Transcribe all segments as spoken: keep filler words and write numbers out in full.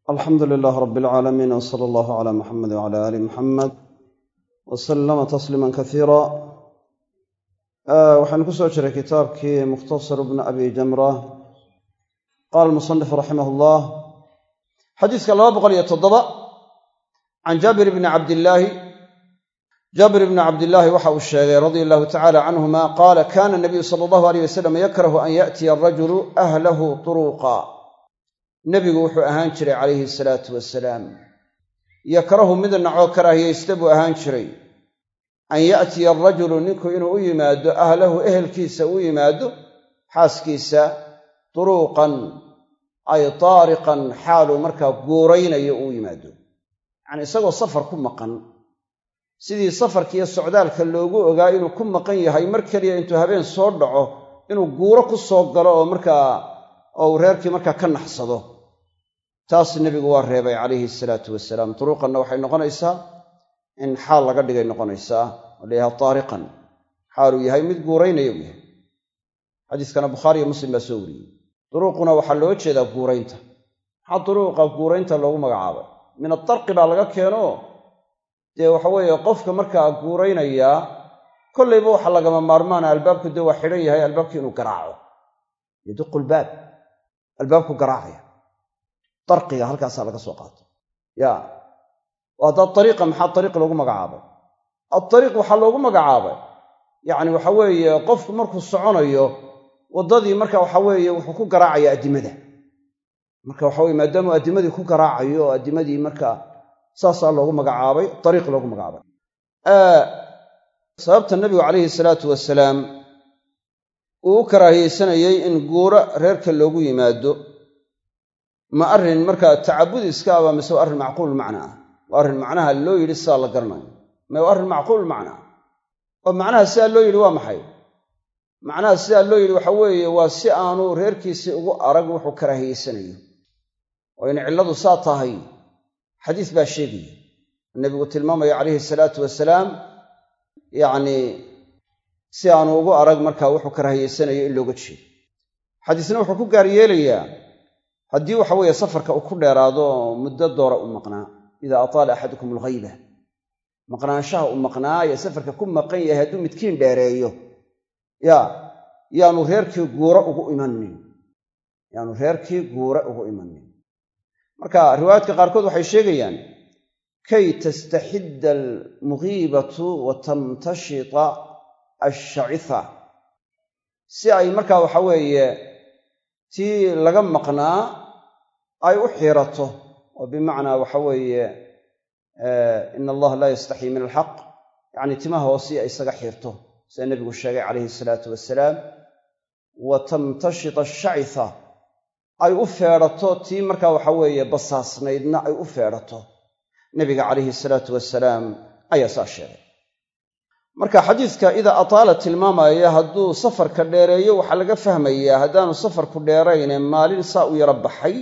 alxamdu lilaah rab alcaalamiin wsala allahu cala muxamed wcala aali muxamed wasalama tasliima kasiira. waxaynu ku soo jiray kitaabkii mukhtasar bni abi jamra. qaala almusanif raximah llah xadiiska laba boqol iyo toddoba can jaabir bni cabdillaahi jaabir bni cabdillaahi waxa uu sheegay radia allahu tacala canhuma qaala kana nabiyu sala allahu aleyh wasalam yakrahu an yaatiya arajulu ahlahu turuuqa. nebigu wuxuu ahaan jiray calayhi salaatu wasalaam yakrahu mid nacoo karaahiyaysta buu ahaan jiray an ya'tiya arajulu ninku inuu u yimaado ahlahu ehelkiisa u yimaado xaaskiisa turuuqan ay taariqan xaaluu markaa guuraynayo uu yimaado, yacnii isagoo safar ku maqan, sidii safarkiiyo socdaalka loogu ogaa inuu ku maqan yahay mar keliya intuu habeen soo dhaco inuu guuro ku soo galo oo markaa oo uu reerkii markaa ka naxsado. taas nebigu waa reebay calayhi salaatu wasalaam. turuuqanna waxay noqonaysaa in xaal laga dhigay noqonaysaa oo la yidhaha taariqan, xaaluu yahay mid guuraynaya u yahay. xadiiskana bukhaari iyo muslim baa soo wariyey. duruuquna waxaa loo jeedaa guuraynta. maxaa duruuqa guuraynta loogu magacaabay? min atarqi baa laga keeno dee waxa weeye qofka markaa guuraynayaa kollayba waxa lagama maarmaana albaabku dee waa xidhan yahay, albaabkii inuu garaaco, yaduqu lbaab, albaabku garaacaya. darqiga halkaasaa laga soo qaato ya haddaa ariiqa maxaa ariiq loogu magacaabay? aariiq waxaa loogu magacaabay yacni waxa weeye qofku markuu soconayo waddadii marka waxa weeye wuxuu ku garaacaya addimada. marka waxa weye maadaamuu addimadii ku garaacayo oo addimadii markaa saasaa loogu magacaabay, ariiq loogu magacaabay. sababta nebigu calayhi salaatu wasalaam uu u karaahiyeysanayey in guuro reerka loogu yimaado ma arrin markaa tacabudi iska aba mise waa arrin macquul macna ah? waa arrin macnaha loo yidhi sidaa la garanayo, ma waa arrin macquul macna ah. oo macnaha sidaa loo yidhi waa maxay? macnaha sidaa loo yidhi waxa weeye waa si aanu reerkiisii ugu arag wuxuu karaahiyeysanayo. oo in cilladu saa tahay xadiis baa sheegaya, nebigu tilmaamaya calayhi salaatu wasalaam yacnii si aanu ugu arag markaa wuxuu karaahiyeysanayo in looga jeedo. xadiisna wuxuu ku gaar yeelayaa haddii waxa weeye safarka uu ku dheeraado muddo doora u maqnaa, idaa ataala axadukum alghayba, maqnaanshaha uu maqnaa ee safarka ku maqan yahay hadduu midkiin dheereeyo ya yaanu reerkii guuro ugu imanin yaanu reerkii guuro ugu imanin. marka riwaayaadka qaarkood waxay sheegayaan kay tastaxidda almughiibatu wa tamtashita ashacitha, si ay markaa waxa weeye tii laga maqnaa ay u xiirato, oo bimacnaa waxa weeye ina allaha laa yastaxii min alxaq, yacni timaha hoosii ay isaga xiirto sida nebigu sheegay calayhi salaatu wasalaam. wa tamtashita ashacitha, ay u feedhato tii markaa waxa weeye basaasnaydna ay u feedhato. nebiga calayhi salaatu wasalaam ayaa saa sheegay. marka xadiiska idaa ataala tilmaamaya hadduu safarka dheereeyo waxaa laga fahmayaa haddaanu safarku dheerayne maalin saa u yaro baxay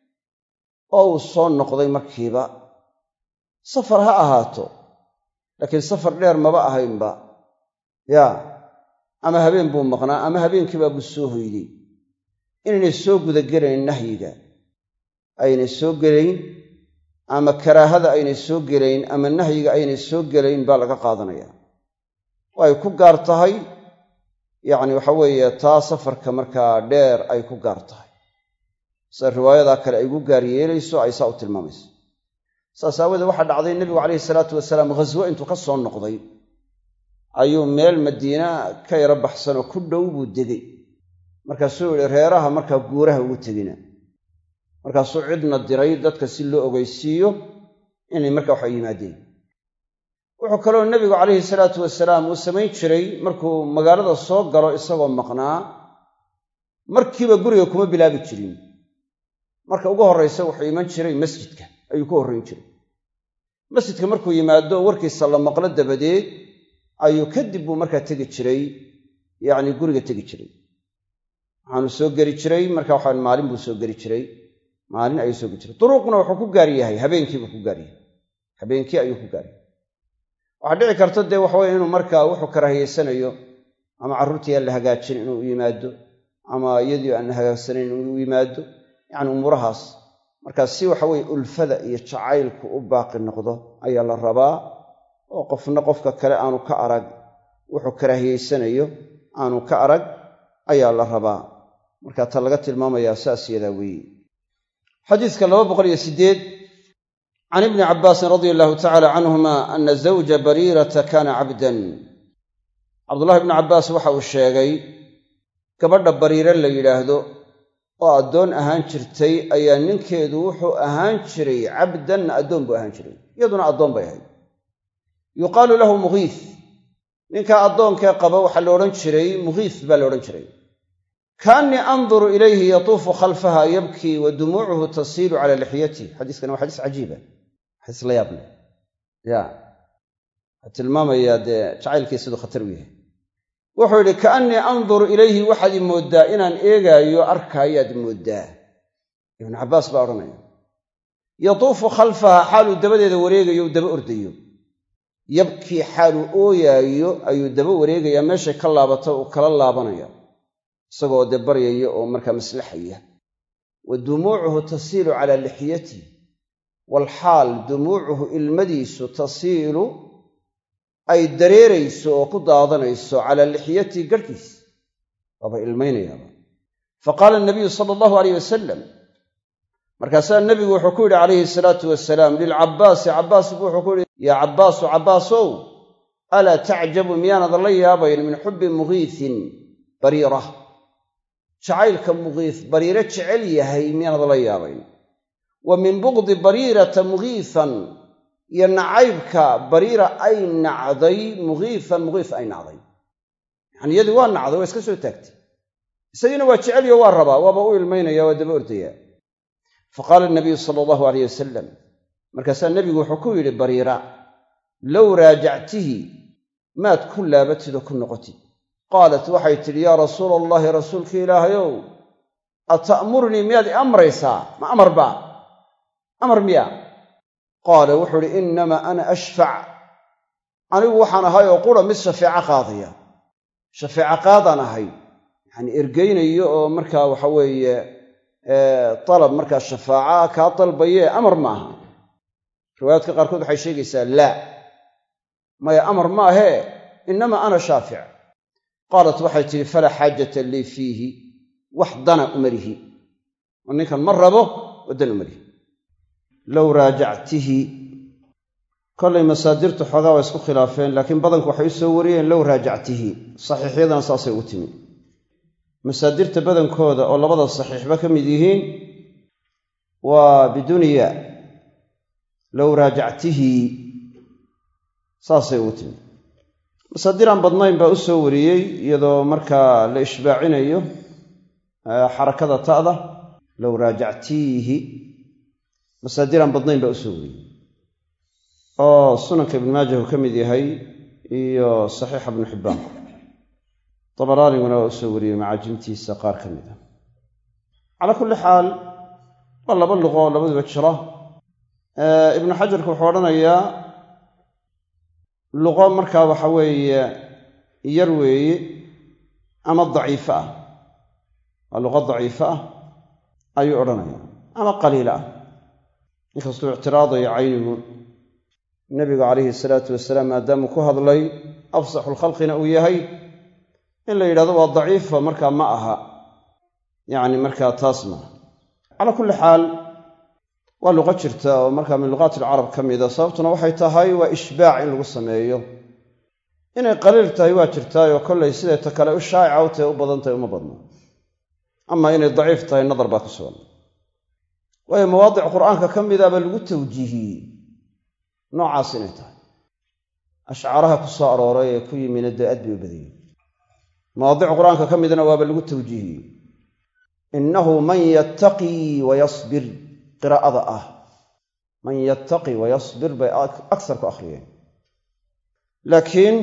oo uu soo noqday markiiba, safar ha ahaato laakiin safar dheer maba ahaynba ya ama habeen buu maqnaa ama habeenkiibaa buu soo hoydey, inaynay soo gudagelayn nahyiga, aynay soo gelayn ama karaahada aynay soo gelayn ama nahyiga aynay soo gelayn baa laga qaadanaya. ay ku gaar tahay yacni waxa weeye taa safarka markaa dheer ay ku gaar tahay, sida riwaayadaa kale ay ugu gaar yeelayso ay saa u tilmaamayso. saas aawadeed waxaa dhacday nebigu calayhi salaatu wasalaam ghaswo intuu ka soo noqday ayuu meel madiina ka yaro baxsanoo ku dhow buu degay. markaasuu yihi reeraha markaa guuraha ugu tegina. markaasuu cidna diray dadka si loo ogeysiiyo inay markaa waxa yimaadeen. wuxuu kaloo nebigu calayhi salaatu wasalaam uu samayn jiray markuu magaalada soo galo isagoo maqnaa markiiba guriga kuma bilaabi jirin. marka ugu horraysa wuxuu iman jiray masjidka ayuu ku horrayn jiray. masjidka markuu yimaado warkiisa la maqlo dabadeed ayuu kadib buu markaa tegi jiray, yacni guriga tegi jiray. waxaanu soo geli jiray marka waxaa maalin buu soo geli jiray, maalin ayuu soo geli jiray. duruuqna wuxuu ku gaar yahay habeenkiibuu ku gaar yahay, habeenkii ayuu ku gaar yahay. waxaa dhici karta dee waxaweye inuu markaa wuxuu karaahiyeysanayo ama carruurtii aan la hagaajin inuu u yimaado ama iyadii aan la hagaagsanayn inuu u yimaado, yacni umuurahaas markaa si waxa weeye ulfada iyo jacaylku u baaqi noqdo ayaa la rabaa oo qofna qofka kale aanu ka arag wuxuu karaahiyeysanayo aanu ka arag ayaa la rabaa markaa ta laga tilmaamayaa saas yadaa weeye xadiiska laba boqol iyo siddeed can ibni cabbaasin radia allahu tacaala canhuma ana zawja bariirata kaana cabdan cabdullahi ibnu cabbaas waxa uu sheegay gabadha bariire la yidhaahdo oo addoon ahaan jirtay ayaa ninkeedu wuxuu ahaan jiray cabdanna addoon buu ahaan jiray iyaduna addoon bay ahayd yuqaalu lahu mugiis ninkaa addoonkee qaba waxaa la odhan jiray mugiis baa la odhan jiray kaannii anduru ilayhi yatuufu khalfaha yabkii wa dumuucuhu tasiilu cala lixyatih xadiiskani waa xadiis cajiiba xadiis la yaab leh ya waxaa tilmaamayaa dee jacaylkii siduu khatar u yahay wuxuu yidhi kaannii anduru ilayhi waxaad i mooddaa inaan eegaayo arkaayaad mooddaa ibnu cabbaas baa odhanaya yatuufu khalfaha xaaluu dabadeeda wareegayo u daba ordayo yabkii xaaluu ooyaayo ayuu daba wareegayaa meeshay ka laabato uu kala laabanaya isagoo dee baryaya oo markaa maslaxaya wa dumuucuhu tasiilu calaa lixyatih walxaal dumuucuhu ilmadiisu tasiilu ay dareerayso oo ku daadanayso calaa lixyatii garhkiis waaba ilmaynayaaba fa qaala nabiyu sala allahu alayh wasalam markaasaa nebigu wuxuu ku yidhi calayhi salaatu wasalaam lilcabbaasi cabbaas buu wuxuu ku yidhi yaa cabbaasu cabbaasow alaa tacjabu miyaanad la yaabayn min xubbi mugiisin bariira jacaylka mugiis bariire jecel yahay miyaanad la yaabayn wa min bugdi bariirata mugiisan iyo nacaybka bariira ay nacday mugiisan mugiis ay nacday yacani iyadii waa nacday waa iska soo taagtay isagiina waa jecelyo waa rabaa waaba u ilmaynaya waa daba ordayaa fa qaala nabiyu sala allahu alayh wasalam markaasaa nebigu wuxuu ku yidhi bariira low raajactihi maad ku laabatid oo ku noqotid qaalat waxay tidhi yaa rasuula allahi rasuulka ilaahayow ata'murnii miyaad i amraysaa ma amar baa amar miyaa qaala wuxuu idhi innamaa ana ashfac anigu waxaan ahay oo qura mid shafeeco qaadaya shafeeco qaadaan ahay yacanii ergaynayo oo markaa waxa weeye dalab markaa shafaaca kaa dalbayee amar maaha riwaayaadka qaarkood waxay sheegaysaa laa maya amar maahee innamaa ana shaafic qaalat waxay tidhi falaa xaajata lii fiihi wax dana umalihi oo ninkan ma rabo oo dan umalihi low raajactihi kollay masaadirtu xoogaa waa isku khilaafeen laakiin badanku waxay u soo wariyeen low raajactihi saxiixyadana saasay ugu timi masaadirta badankooda oo labada saxiixba ka mid yihiin waa biduniya low raajactihi saasay ugu timi masaadiraan badnayn baa u soo wariyey iyadoo markaa la ishbaacinayo xarakada ta'da low raajactiihi masaadiraan badnayn baa u soo wariyey oo sunanka ibnu maajah uu ka mid yahay iyo saxiixa ibnu xibbaanku dabaraaniguna waa u soo wariyey macaajimtiisa qaar ka mid a calaa kulli xaal waa laba luqo oo labaduba jira ibnu xajarku wuxuu odhanayaa luqo markaa waxa weeye yar weeye ama daciifo ah waa luqo daciifo ah ayuu odhanayaa ama qaliilo ah inkastuu ictiraadayo caynigu nebigu calayhi salaatu wasalaam maadaamuu ku hadlay afsaxulkhalqina uu yahay in la yidhahdo waa daciifa markaa ma aha yacni markaa taas maaha calaa kulli xaal waa luqo jirta oo markaa min luqaati alcarab ka mida sababtuna waxay tahay waa ishbaac in lagu sameeyo inay qaliil tahay waa jirtaayoo kollay siday ta kale u shaa'ica u tahay u badan tahay uma badno ama inay daciif tahay nadar baa ku sugan waayo mawaadic qur'aanka ka midaaba lagu tawjiihiyey noocaas inay tahay ashcaaraha ku soo arooray ee ku yimina dee aad bay u badayey mawaadic qur'aanka ka midna waaba lagu tawjiihiyey innahu man yattaqii wayasbir qiraa'ada ah man yattaqi wayasbir bay aksar ku akhriyeen laakiin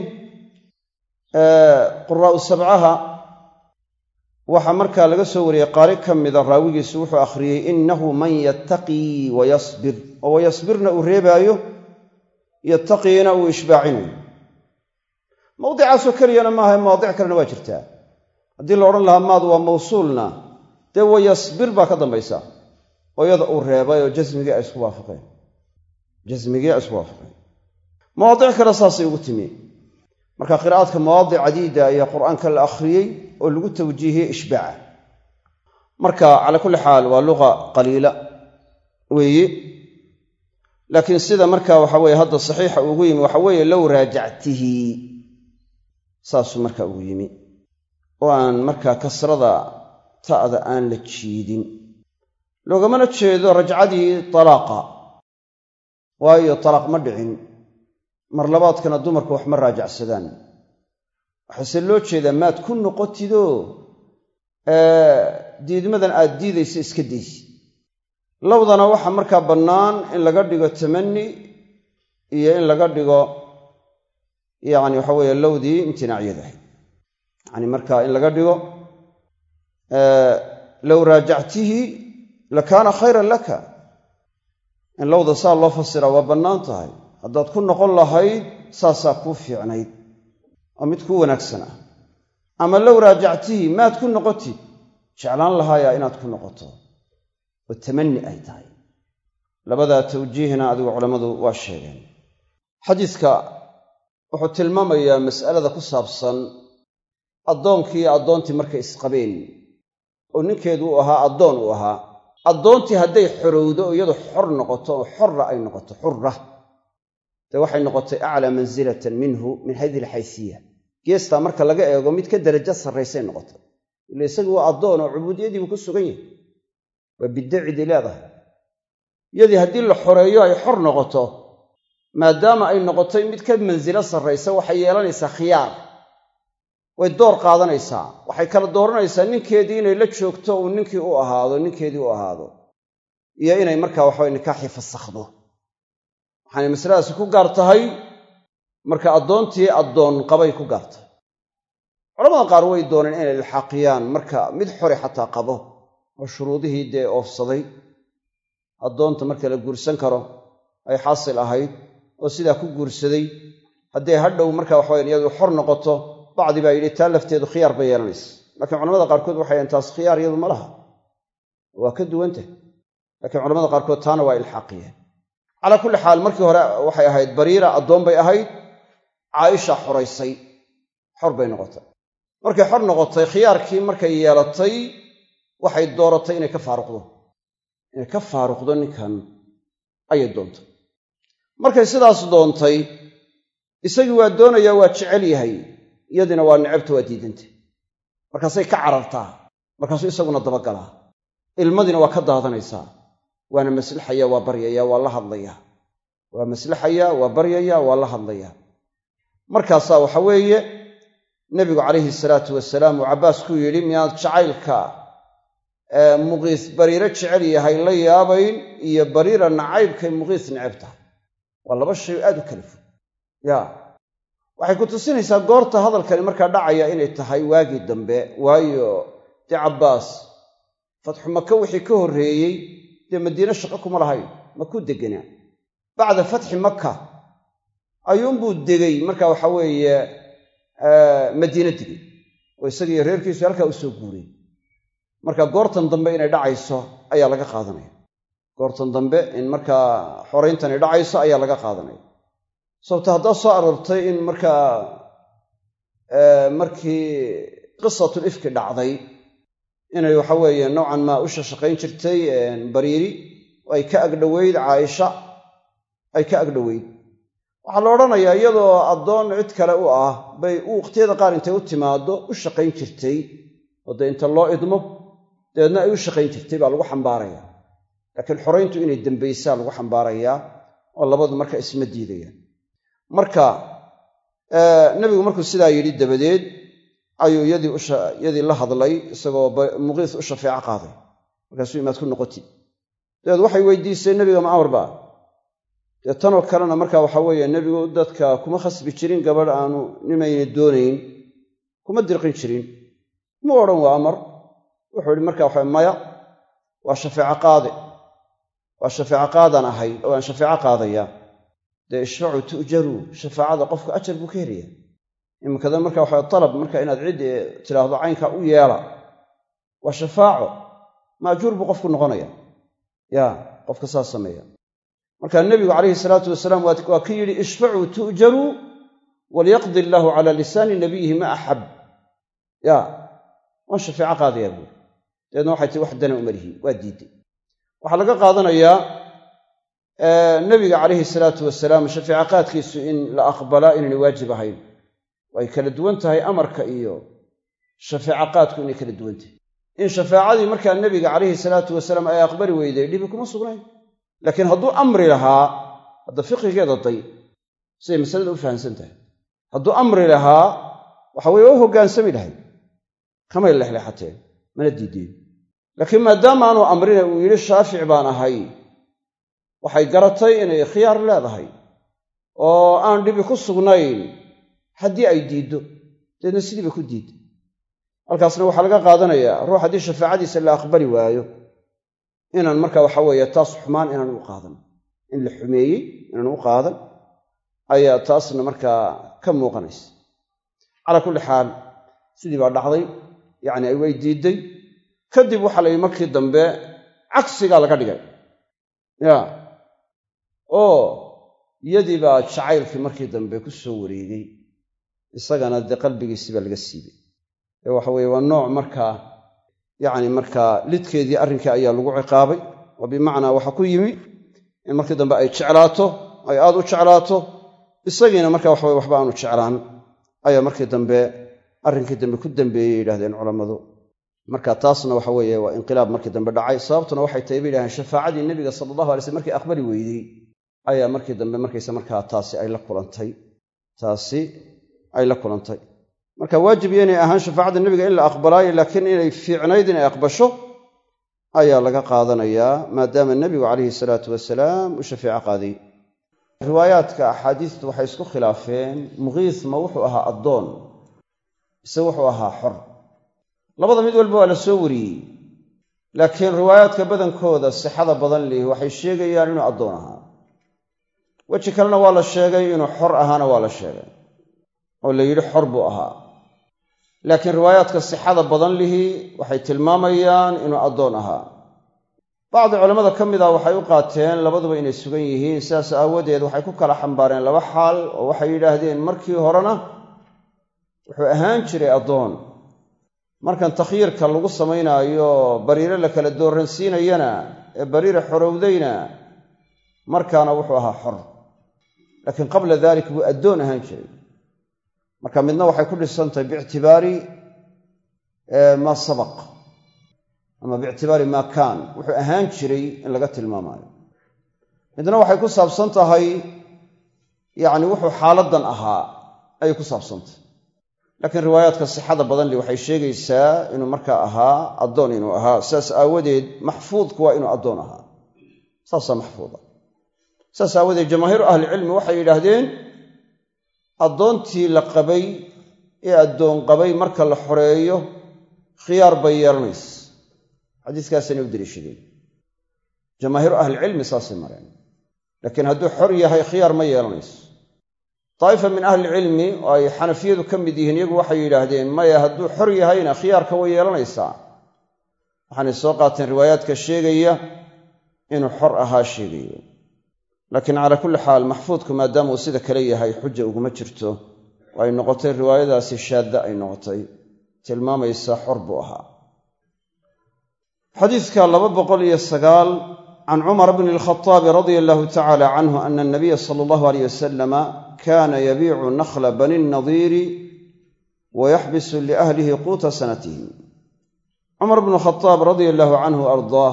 quraa'u sabcaha waxaa markaa laga soo wariyey qaari ka mida raawigiisu wuxuu akhriyey innahu man yattaqii wayasbir oo wayasbirna uu reebaayo yattaqiina uu ishbaacinayo mawdicaasoo keliyana maaha mawaadic kalena waa jirtaa haddii la odhan lahaa maadu waa mawsuulna dee wayasbir baa ka dambaysa oo iyada uu reebay oo jasmigii ay isku waafaqeen jasmigii ay isku waafaqeen mawaadic kale saasay ugu timi marka qiraa'adka mawaadic cadiida ayaa qur'aanka la akhriyey oo lagu tawjiihiyey ishbaaca marka cala kulli xaal waa luqa qaliila weeye laakiin sida marka waxa weeye hadda saxiixa ugu yimi waxa weeye low raajactihi saasuu marka ugu yimi oo aan markaa kasrada ta'da aan la jiidin loogamana jeedo rajcadii talaaqa waayo talaaq ma dhicin mar labaadkana dumarku wax ma raajacsadaan waxaase loo jeedaa maad ku noqotidoo diidmadan aad diidaysa iska daysi labadana waxa markaa bannaan in laga dhigo tamani iyo in laga dhigo yacni waxa weeye lowdii imtinaacyadahay yacni markaa in laga dhigo low raajactihi lakaana khayran laka in lowda saa loo fasiraa waa bannaan tahay haddaad ku noqon lahayd saasaa kuu fiicnayd oo mid kuu wanaagsan ah ama low raajactihi maad ku noqotid jeclaan lahaayaa inaad ku noqoto oo tamani ay tahay labadaa tawjiihna adigu culammadu waa sheegeen xadiiska wuxuu tilmaamayaa mas'alada ku saabsan addoonkii iyo addoontii markay isqabeen oo ninkeedu uu ahaa addoon uu ahaa addoontii hadday xorowdo oo iyadu xor noqoto oo xorra ay noqoto xurra dee waxay noqotay aclaa mansilatan minhu min hadihi alxaysiya geestaa marka laga eego mid ka darajo sarraysay noqotay ila isagu waa addoon oo cubuudiyadii buu ku sugan yahay waa biddacidii leedahay iyadii haddii la xoreeyo ay xor noqoto maadaama ay noqotay mid ka mansilo sarraysa waxay yeelanaysaa khiyaar way door qaadanaysaa waxay kala dooranaysaa ninkeedii inay la joogto uu ninkii u ahaado ninkeedii u ahaado iyo inay markaa waxaway nikaaxii fasakhdo waxaanay masaladaasi ku gaar tahay marka addoontii addoon qabay ku gaar tahay culamada qaar way dooneen inay ilxaaqiyaan marka mid xore xataa qabo oo shuruudihii dee oofsaday addoonta marka la guursan karo ay xaasil ahayd oo sidaa ku guursaday hadday hadhow marka waxawayan iyadu xor noqoto bacdi baa yidhi taa lafteedu khiyaar bay yeelanaysa laakiin culamada qaarkood waxay yahaen taas khiyaar iyadu ma laha waa ka duwantah laakiin culamada qaarkood taana waa ilxaaqiyeen calaa kulli xaal markii hore waxay ahayd bariira addoon bay ahayd caaisha xoraysay xor bay noqotay markay xor noqotay khiyaarkii markay yeelatay waxay dooratay inay ka faaruqdo inay ka faaruqdo ninkan ayay doontay markay sidaas doontay isagii waa doonayaa waa jecel yahay iyadina waa necabta waa diidantay markaasay ka carartaa markaasuu isaguna dabagalaa ilmadina waa ka daadanaysaa waana maslaxaya waa baryaya waa la hadlaya waa maslaxaya waa baryaya waa la hadlaya markaasaa waxa weeye nebigu calayhi salaatu wasalaam uu cabbaas ku yidhi miyaad jacaylka muqiis bariiro jecel yahay la yaabayn iyo bariira nacaybkay muqiis necab tahay waa laba shay aad u kala fog ya waxay ku tusinaysaa goorta hadalkani markaa dhacaya inay tahay waagii dambe waayo dee cabbaas fatxu maka wixii ka horreeyey dee madiine shaqo kuma lahayn makuu deganaa bacda fatxi maka ayuunbuu degay marka waxa weeye madiine degay oo isagiiyo reerkiisu halkaa u soo guuray marka goortan dambe inay dhacayso ayaa laga qaadanaya goortan dambe in markaa xorayntani dhacayso ayaa laga qaadanaya sababta haddaa soo aroortay in markaa markii qisatul ifki dhacday inay waxa weeye noocan maa u shaqayn jirtay bariiri oo ay ka agdhoweyd caaisha ay ka agdhoweyd waxaa la odhanayaa iyadoo addoon cid kale u ah bay u waqtiyada qaar intay u timaado u shaqayn jirtay oo dee inta loo idmo dabeedna ay u shaqayn jirtay baa lagu xambaarayaa laakiin xorayntu inay dambaysaa lagu xambaarayaa oo labadu marka isma diidayaan marka nebigu markuu sidaa yidhi dabadeed ayuu yadii la hadlay isagoo muqiis u shafeeco qaaday markaasuu imaad ku noqotid dabeed waxay weydiisay nebiga ma amar baa dee tanoo kalena marka waxa weeye nebigu dadka kuma khasbi jirin gabadh aanu nimayna doonayn kuma dirqin jirin ma odhan waa amar wuxuu yidhi marka waxa maya waa shafeeco qaade waa shafeeco qaadaan ahay oo aan shafeeco qaadaya dee ishfacuu tu'jaruu shafaacada qofka ajar buu ka helaya iminkada marka waxa talab marka inaad cid tidhaahdo caynka u yeela waa shafaaco maajuur buu qofku noqonaya ya qofka saas sameeya marka nebigu calayhi salaatu wasalaam waa ka yidhi ishfacuu tu'jaruu walyaqdi illaahu calaa lisaani nabiyihi ma axab ya waan shafeeco qaadayaa buuri dabeedna waxay tii wax dana umarihi waa diiday waxaa laga qaadanayaa nebiga calayhi salaatu wasalaam shafeeco qaadkiisu in la aqbalaa inaynay waajib ahayn way kala duwan tahay amarka iyo shafeeco qaadku inay kala duwan tahay in shafaacadii markaa nebiga calayhi salaatu wasalaam ay aqbali weyday dhibi kuma sugnayn laakiin hadduu amri lahaa hadda fiqigeeda day siday masalada u fahamsan tahay hadduu amri lahaa waxa weye u hoggaansami lahay kamay lexleexateen mana diideen laakiin maadaama aanu amrina uu yidhi shaafic baan ahay waxay garatay inay khiyaar leedahay oo aan dhibi ku sugnayn haddii ay diiddo deedna sidii bay ku diidday halkaasna waxaa laga qaadanayaa ruux haddii shafaacadiisa la aqbali waayo inaan marka waxa weeye taas xumaan inaan u qaadan in la xumeeyey inaan u qaadan ayaa taasna markaa ka muuqanaysa calaa kulli xaal sidii baa dhacday yacni ay way diidday kadib waxaa la yidhi markii dambe cagsigaa laga dhigay ya oo iyadii baa jacaylkii markii dambe ku soo wareegay isagana dee qalbigiisii baa laga siibay ee waxa weeye waa nooc markaa yacni markaa lidkeedii arrinkii ayaa lagu ciqaabay oo bimacnaa waxa ku yimi in markii dambe ay jeclaato ay aad u jeclaato isagiina marka waxaweye waxba aanu jeclaan ayaa markii dambe arrinkii dambe ku dambeeyey yidhahdeen culammadu marka taasna waxa weeye waa inqilaab markii dambe dhacay sababtuna waxay tahay bay yidhahdeen shafaacadii nebiga sala allahu alay slm markii aqbali weydey ayaa markii dambe markaysa markaa taasi ay la kulantay taasi ay la kulantay marka waajib yaynay ahaan shafaacadda nebiga in la aqbalaayo laakiin inay fiicnayd inay aqbasho ayaa laga qaadanayaa maadaama nebigu calayhi salaatu wasalaam u shafeeco qaaday riwaayaadka axaadiistu waxay isku khilaafeen muqiis ma wuxuu ahaa addoon mise wuxuu ahaa xor labada mid walba waa la soo wariyey laakiin riwaayaadka badankooda sixada badan lihi waxay sheegayaan inuu addoon ahaa weji kalena waa la sheegay inuu xor ahaana waa la sheegay oo la yidhi xor buu ahaa laakiin riwaayaadka sixada badan lihi waxay tilmaamayaan inuu addoon ahaa bacdi culammada ka mid ah waxay u qaateen labaduba inay sugan yihiin sidaas aawadeed waxay ku kala xambaareen laba xaal oo waxay yidhaahdeen markii horena wuxuu ahaan jiray addoon markan takhyiirka lagu samaynaayo bariire la kala dooransiinayana ee bariire xorowdayna markaana wuxuu ahaa xor laakiin qabla dalik buu addoon ahaan jiray marka midna waxay ku dhisantahay biictibaari maa sabaq ama biictibaari maa kaan wuxuu ahaan jiray in laga tilmaamaayo midna waxay ku saabsan tahay yacni wuxuu xaaladdan ahaa ayay ku saabsantahay laakiin riwaayaadka sixada badan li waxay sheegaysaa inuu markaa ahaa addoon inuu ahaa saas aawadeed maxfuudku waa inuu addoon ahaa saasaa maxfuuda saas aawadeed jamaahiiru ahlicilmi waxay yidhaahdeen addoontii la qabay ee addoon qabay marka la xoreeyo khiyaar bay yeelanaysa xadiiskaasana u deliishadeen jamaahiiru ahlicilmi saasay mareen laakiin hadduu xor yahay khiyaar ma yeelanayso daa'ifa min ahlicilmi oo ay xanafiyadu ka mid yihiin iyagu waxay yidhaahdeen maya hadduu xor yahayna khiyaarka way yeelanaysaa waxaanay soo qaateen riwaayaadka sheegaya inuu xor ahaa sheegaya laakiin calaa kulli xaal maxfuudku maadaama uu sida kale yahay xuja uguma jirto oo ay noqotay riwaayadaasi shaadda ay noqotay tilmaamaysa xor buu ahaa xadiidka laba boqol iyo sagaal can cumar bni alkhataabi radia allahu tacala canhu ana anabiya sala allahu aleyh wasalama kaana yabiicu nakhla bani nnadiiri wa yaxbisu liahlihi quuta sanatihim cumar bnu khataab radia allahu canhu ardaah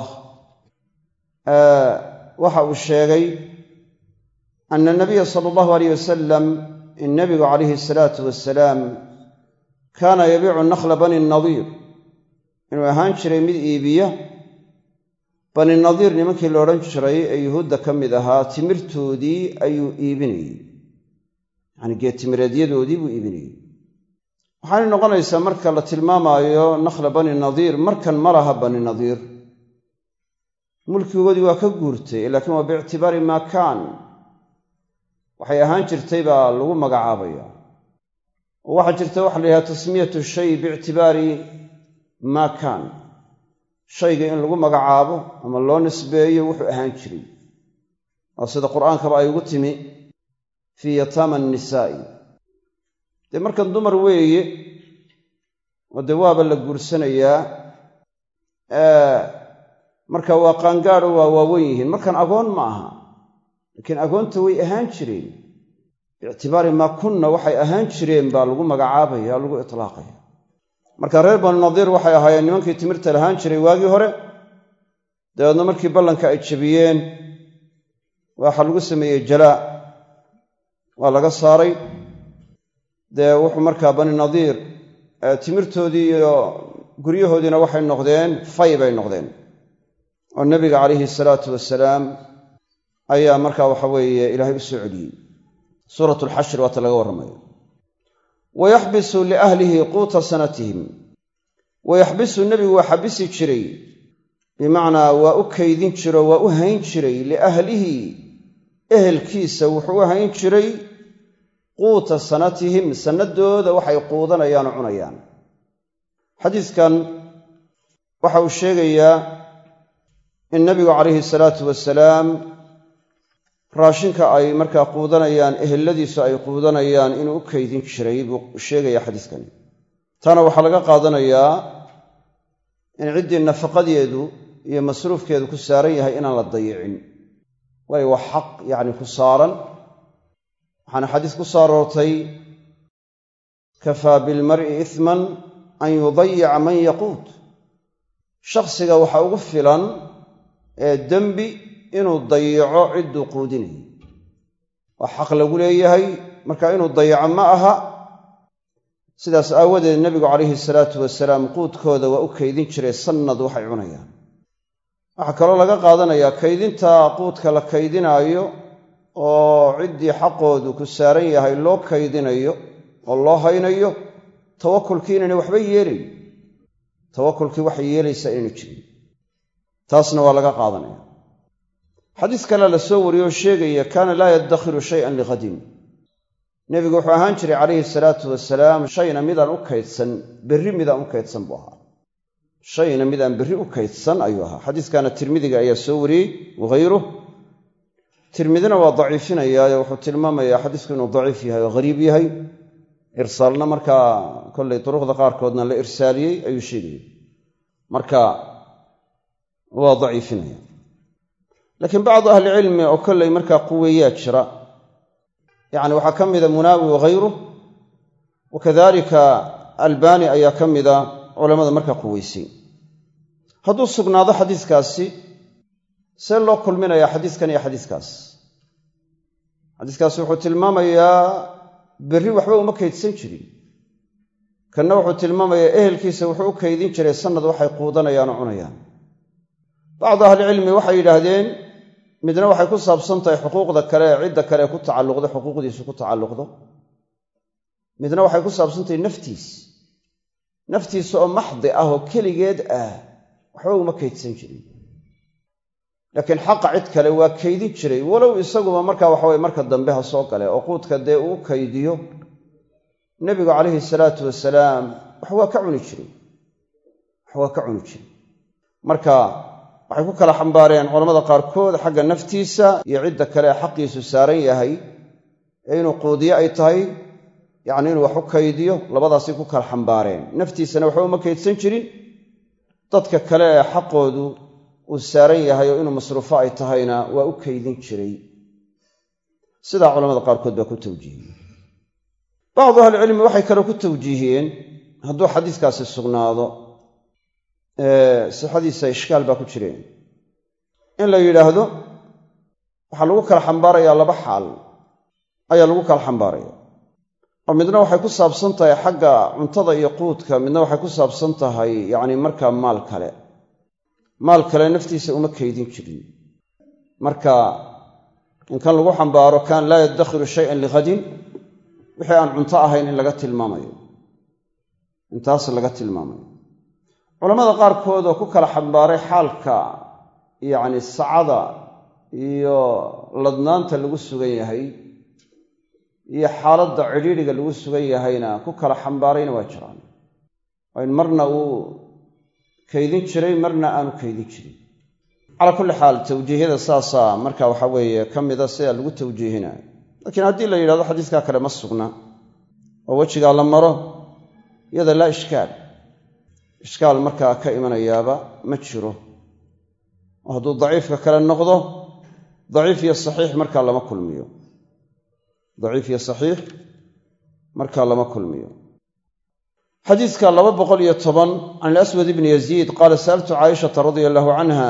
waxa uu sheegay ana nabiya sala allahu aleyh wasalam in nabigu calayhi asalaatu wasalaam kaana yabiicu nakhla bani nnadiir inuu ahaan jiray mid iibiya bani nadiir nimankii la odhan jiray ee yuhuudda ka mid ahaa timirtoodii ayuu iibinayey yacanii geedtimireedyadoodii buu iibinayey waxaanay noqonaysaa marka la tilmaamaayo nakhla bani nadiir markan ma laha bani nadiir mulkigoodii waa ka guurtay laakiin waa biictibaari maa kaan waxay ahaan jirtay baa lagu magacaabaya oo waxaa jirta waxa la yidhaha tasmiyatu shay biictibaari maa kaan shayga in lagu magacaabo ama loo nisbeeyo wuxuu ahaan jiray oo sida qur'aankaba ay ugu timi fii yataama annisaa'i dee markan dumar weeye oo dee waaba la guursanayaa marka waa qaangaadho waa waaweyn yihiin markan agoon ma aha laakiin agoonta way ahaan jireen biictibaari maa kunna waxay ahaan jireen baa lagu magacaabaya lagu itlaaqaya marka reer banu nadiir waxay ahaayeen nimankii timirta lahaan jiray waagii hore dabeedna markii ballanka ay jabiyeen waxaa lagu sameeyey jalaa waa laga saaray dee wuxuu markaa bani nadiir timirtoodii iyo guryahoodiina waxay noqdeen fay bay noqdeen oo nebiga calayhi salaatu wasalaam ayaa markaa waxa weeye ilaahay u soo celiyey suuratu alxashr waata laga warramayo wayaxbisu liahlihi quuta sanatihim wayaxbisu nebigu waa xabisi jiray bimacnaa waa u kaydin jiro waa u hayn jiray liahlihi ehelkiisa wuxuu u hayn jiray quuta sanatihim sanadooda waxay quudanayaan oo cunayaan xadiiskan waxa uu sheegayaa in nebigu calayhi salaatu wasalaam raashinka ay markaa quudanayaan eheladiisu ay quudanayaan inuu u kaydin jiray buu sheegaya xadiiskani taana waxaa laga qaadanayaa in ciddii nafaqadeedu iyo masruufkeedu ku saaran yahay inaan la dayicin waayo waa xaq yacni ku saaran waxaana xadiis ku soo aroortay kafaa bilmar'i ihman an yudayica man yaquut shakhsiga waxaa ugu filan ee dembi inuu dayico cidduu quudinayo waa xaq lagu leeyahay marka inuu dayico ma aha sidaas aawadeed nebigu calayhi salaatu wasalaam quudkooda waa u kaydin jiray sannad waxay cunayaan waxaa kaloo laga qaadanayaa kaydinta quudka la kaydinaayo oo ciddii xaqoodu ku saaran yahay loo kaydinayo oo loo haynayo tawakulkii inaynay waxba yeelayn tawakulkii waxay yeelaysaa inaynu jirin taasna waa laga qaadanaya xadiis kale la soo wariyoo sheegaya kaana laa yaddakhiru shayan lighadin nebigu wuxuu ahaan jiray calayhi salaatu wasalaam shayna midaan u kaydsan berri midaan u kaydsan buu ahaa shayna midaan berri u kaydsan ayuu ahaa xadiiskaana tirmidiga ayaa soo wariyey waghayruh tirmidina waa daciifinayaayo wuxuu tilmaamayaa xadiisku inuu daciif yahay oo ghariib yahay irsaalna markaa kollay duruqda qaarkoodna la irsaaliyey ayuu sheegayay marka waa daciifinaya laakiin bacdu ahlicilmi oo kollay markaa quweeyaa jira yacni waxaa ka mida munaawi waghayruh wakadalika albani ayaa ka mida culammada markaa quweysay hadduu sugnaado xadiiskaasi see loo kulminayaa xadiiskan iyo xadiiskaas xadiiskaasi wuxuu tilmaamayaa berri waxba uma kaydsan jirin kanna wuxuu tilmaamayaa ehelkiisa wuxuu u kaydin jiray sannad waxay quudanayaan oo cunayaan bacdu ahlicilmi waxay yidhaahdeen midna waxay ku saabsan tahay xuquuqda kale ee cidda kale ee ku tacalluqdo xuquuqdiisu ku tacalluqdo midna waxay ku saabsan tahay naftiis naftiisa oo maxdi ah oo keligeed ah waxba uma kaydsan jirin laakiin xaqa cid kale waa kaydin jiray walow isaguba markaa waxaweye marka dambe ha soo gale oo quudka dee uu kaydiyo nebigu calayhi salaatu wasalaam wax waa ka cuni jiray wax waa ka cuni jiray marka waxay ku kala xambaareen culammada qaarkood xagga naftiisa iyo cidda kale ee xaqiisu saaran yahay ee inuu quudiyo ay tahay yacni inuu wax u kaydiyo labadaasay ku kala xambaareen naftiisana waxba uma kaydsan jirin dadka kale ee xaqoodu uu saaran yahay oo inuu masruufo ay tahayna waa u kaydin jiray sidaa culamada qaarkood baa ku tawjiihiyey bacdu ahlicilmi waxay kaloo ku tawjiihiyeen hadduu xadiiskaasi sugnaado sixadiisa ishkaal baa ku jireen in la yidhaahdo waxaa lagu kala xambaarayaa laba xaal ayaa lagu kala xambaaraya oo midna waxay ku saabsan tahay xagga cuntada iyo quudka midna waxay ku saabsan tahay yacni markaa maal kale maal kale naftiisa uma kaydin jirin marka in kan lagu xambaaro kaan laa yaddakhiru shayan lighadin wixii aan cunto ahayn in laga tilmaamayo intaas laga tilmaamayo culammada qaarkood oo ku kala xambaaray xaalka yacni sacada iyo ladnaanta lagu sugan yahay iyo xaaladda cidhiidhiga lagu sugan yahayna ku kala xambaarayna waa jiraan oo in marna uu kaydin jiray marna aanu kaydin jirin calaa kulli xaal tawjiihyada saasaa marka waxa weeye ka mida sida lagu tawjiihinayo laakiin haddii la yidhahdo xadiiskaa kale ma sugna oo wejigaa la maro iyada laa ishkaal ishkaal markaa ka imanayaaba ma jiro oo hadduu daciifka kale noqdo daciif iyo saxiix markaa lama kulmiyo daciif iyo saxiix markaa lama kulmiyo xadiiska laba boqol iyo toban can alaswad ibni yaziid qaala sa'altu caaishata radia allahu canha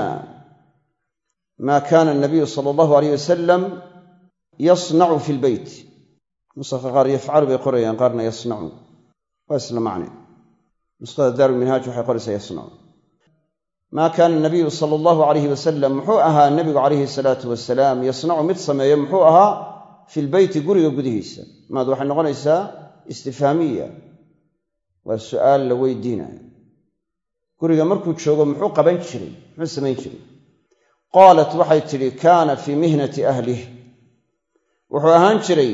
ma kana anabiyu sala allahu alayh wasalam yasnacu fi lbeyt nusakha qaar yafcalu bay qorayaan qaarna yasnacu waa isla macne nuskhada daarulminhaaj waxay qoraysaa yasnacu maa kaana anabiyu sala allahu alayhi wasalam muxuu ahaa nebigu calayhi salaatu wasalaam yasnacu mid sameeya muxuu ahaa fi lbeyti guriga gudihiisa maad waxay noqonaysaa istifhaamiya waa su'aal la weydiinayo guriga markuu joogo muxuu qaban jiray muxuu samayn jiray qaalat waxay tidhi kaana fii mihnati ahlih wuxuu ahaan jiray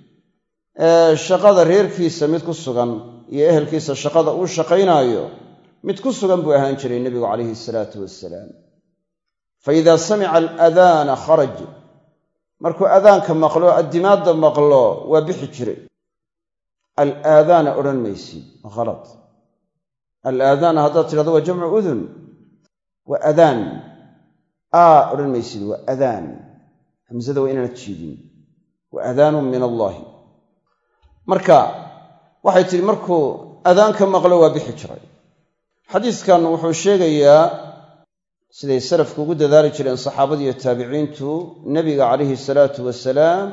shaqada reerkiisa mid ku sugan iyo ehelkiisa shaqada uu shaqaynaayo mid ku sugan buu ahaan jiray nebigu calayhi salaatu wasalaam fa idaa samica aladaana kharaj markuu adaanka maqlo addimaadda maqlo waa bixi jiray alaadaana odhan maysid halad alaadaana haddaad tidhahdo waa jamcu udun waa adaan aa odhan maysid waa adaan hamsada waa inaanad jiidin waa adaanun min allaahi marka waxay tidhi markuu adaanka maqlo waa bixi jiray xadiiskan wuxuu sheegayaa siday salafku ugu dadaali jireen saxaabadiiyo taabiciintu nebiga calayhi salaatu wasalaam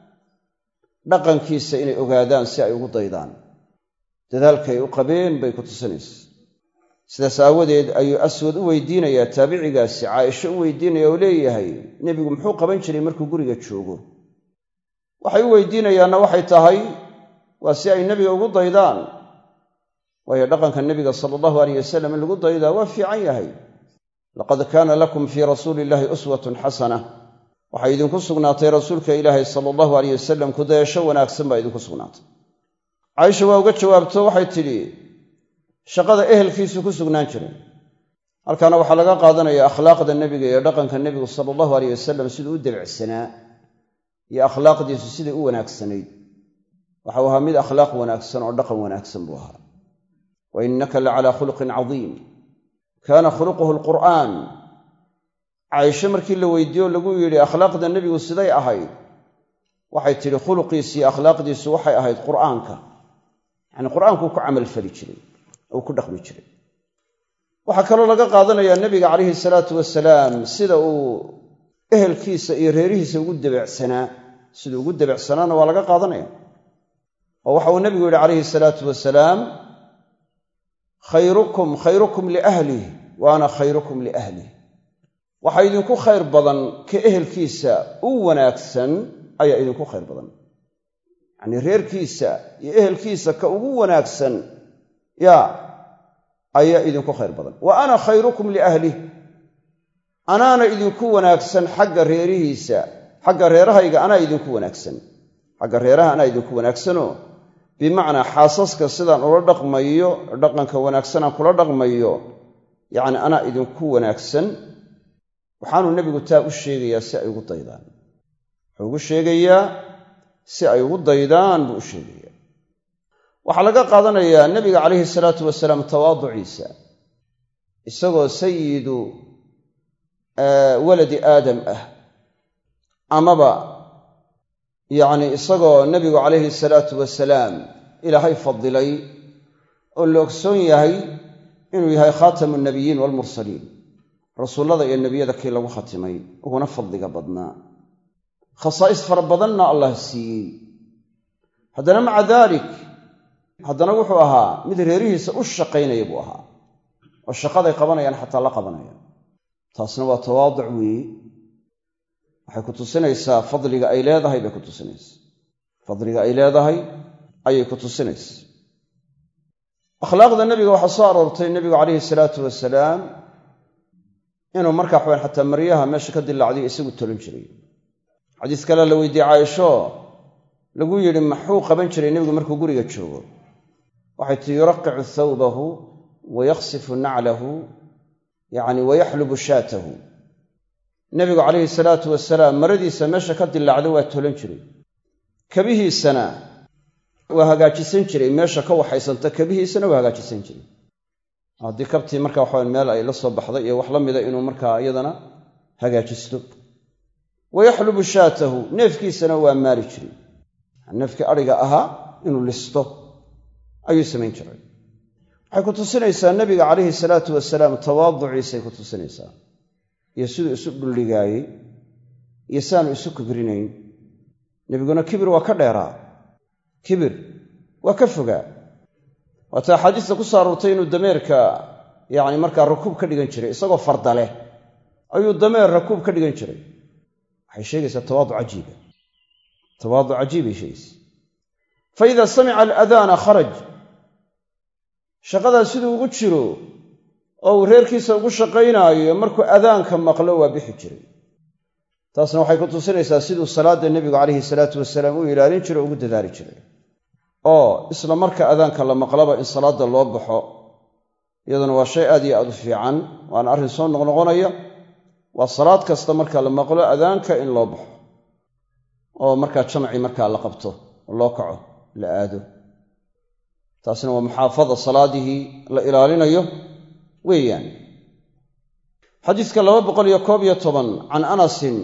dhaqankiisa inay ogaadaan si ay ugu daydaan dadaalkay u qabeen bay ku tusinaysa sidaas aawadeed ayuu aswad u weydiinayaa taabicigaasi caaisho u weydiinaya oo leeyahay nebigu muxuu qaban jiray markuu guriga joogo waxay u weydiinayaanna waxay tahay waa si ay nebiga ugu daydaan waayo dhaqanka nebiga sala allahu alayh wasalam in lagu daydaa waa fiican yahay laqad kaana lakum fii rasuuli illaahi uswatun xasana waxay idinku sugnaatay rasuulka ilaahay sala allahu alayh wasalam kudayasho wanaagsan baa idinku sugnaatay caaisha waa uga jawaabto waxay tidhi shaqada ehelkiisu ku sugnaan jiray halkaana waxaa laga qaadanaya akhlaaqda nebiga iyo dhaqanka nebigu sala allahu alayh wasalam siduu u debicsanaa iyo akhlaaqdiisu siday u wanaagsanayd waxau ahaa mid akhlaaq wanaagsan oo dhaqan wanaagsan buu ahaa wa innaka la calaa khuluqin cadiim kaana khuluquhu alqur'aan caaisho markii la weydiiyo lagu yidhi akhlaaqda nebigu siday ahayd waxay tidhi khuluqiisi iyo akhlaaqdiisu waxay ahayd qur'aanka yacni qur'aankuu ku camalfali jiray ou ku dhaqmi jiray waxaa kaloo laga qaadanayaa nebiga calayhi salaatu wasalaam sida uu ehelkiisa iyo reerihiisa ugu debecsanaa siduu ugu debecsanaana waa laga qaadanaya oo waxa uu nebigu yidhi calayhi salaatu wasalaam khayrukum khayrukum liahlih wa ana khayrukum liahlih waxaa idinku khayr badan ka ehelkiisa u wanaagsan ayaa idinku khayr badan yacnii reerkiisa iyo ehelkiisa ka ugu wanaagsan yaa ayaa idinku khayr badan wa ana khayrukum liahlih anaana idinku wanaagsan xagga reerihiisa xagga reerahayga anaa idinku wanaagsan xagga reeraha anaa idinku wanaagsanoo bimacnaa xaasaska sidaan ula dhaqmayo dhaqanka wanaagsanaan kula dhaqmayo yacni anaa idinku wanaagsan waxaanuu nebigu taa u sheegayaa si ay ugu daydaan wuxuu ugu sheegayaa si ay ugu daydaan buu u sheegayaa waxaa laga qaadanayaa nebiga calayhi salaatu wasalaam tawaaduciisa isagoo sayidu waladi aadam ah amaba yacni isagoo nebigu calayhi salaatu wasalaam ilaahay fadilay oo la ogsoon yahay inuu yahay khaatamu nabiyiin waalmursaliin rasuullada iyo nebiyada kii lagu khatimay uguna fadliga badnaa khasaa'is fara badanna allah siiyey haddana maca daalik haddana wuxuu ahaa mid reerihiisa u shaqaynaya buu ahaa oo shaqaday qabanayaan xataa la qabanayaan taasna waa tawaaduc weeye waxay ku tusinaysaa fadliga ay leedahay bay ku tusinaysaa fadliga ay leedahay ayay ku tusinaysaa akhlaaqda nebiga waxaa soo aroortay nebigu calayhi salaatu wasalaam inuu markaa waxawan xataa maryaha meesha ka dilaacday isagu tolin jiray xadiis kale la weydiiyey caaisho lagu yidhi maxuu qaban jiray nebigu markuu guriga joogo waxay tii yuraqicu thawbahu wa yakhsifu naclahu yacni wayaxlubu shaatahu nebigu calayhi salaatu wasalaam maradiisa meesha ka dillaacda waa tolan jiray kabihiisana waa hagaajisan jiray meesha ka waxaysanta kabihiisana waa hagaajisan jiray haddii kabtii markaa waxaa meel ay la soo baxday iyo wax la mida inuu markaa iyadana hagaajisto wayaxlubu shaatahu neefkiisana waa maali jiray neefkii adhiga ahaa inuu listo ayuu samayn jiray waxay ku tusinaysaa nebiga calayhi salaatu wasalaam tawaaduciisay ku tusinaysaa iyo siduu isu dhuldhigaayey iyo saanu isu kibrinayn nebiguna kibir waa ka dheeraa kibir waa ka fogaa waata axaadiista ku soo aroortay inuu dameerka yacni markaa rakuub ka dhigan jiray isagoo farda leh ayuu dameer rakuub ka dhigan jiray waxay sheegaysaa tawaaduc cajiiba tawaaduc cajiibay sheegaysaa fa idaa samica aladaana kharaj shaqadaa siduu ugu jiro oo uu reerkiisa ugu shaqaynaayo markuu adaanka maqlo waa bixi jiray taasna waxay ku tusinaysaa siduu salaadda nebigu calayhi salaatu wasalaam u ilaalin jiro o ugu dadaali jiray oo isla marka adaanka la maqlaba in salaadda loo baxo iyaduna waa shay aad iyo aad u fiican waana arrin soo noqnoqonaya waa salaad kasta marka la maqlo adaanka in loo baxo oo markaa jamci markaa la qabto oo loo kaco la aado taasina waa muxaafada salaadihii la ilaalinayo weeyaan xadiiska laba boqol iyo koob iyo toban can anasin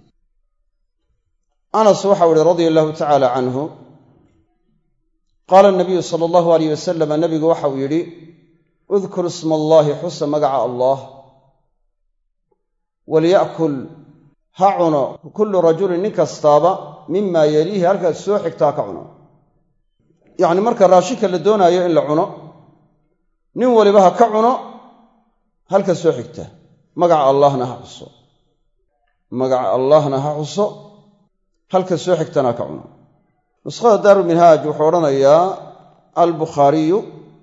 anas waxau ihi radia allahu tacaala canhu qaala nabiyu sala allahu alayh wasalam nabigu waxa uu yidhi udkur isma allaahi xusa magaca allah walya'kul ha cuno kullu rajulin nin kastaaba mima yaliihi halkaas soo xigtaa ka cuno yacni marka raashinka la doonaayo in la cuno nin waliba ha ka cuno halka soo xigta magaca allahna ha xuso magaca allahna ha xuso halka soo xigtana ha ka cuno nuskhada daarulminhaaj wuxuu odhanayaa albukhaariyu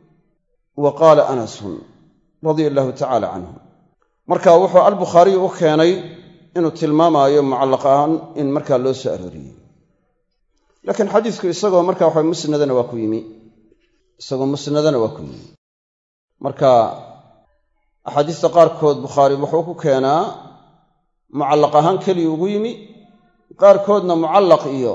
wa qaala anasun radia allahu tacaala canhu marka wuxuu albukhaariyu u keenay inuu tilmaamaayo mucallaq ahaan in markaa loo soo arooriyey laakiin xadiisku isagoo markaa waxa musnadana waa ku yimi isagoo musnadana waa ku yimi marka axaadiista qaarkood bukhaari wuxuu ku keenaa mucallaq ahaan keliya ugu yimi qaarkoodna mucallaq iyo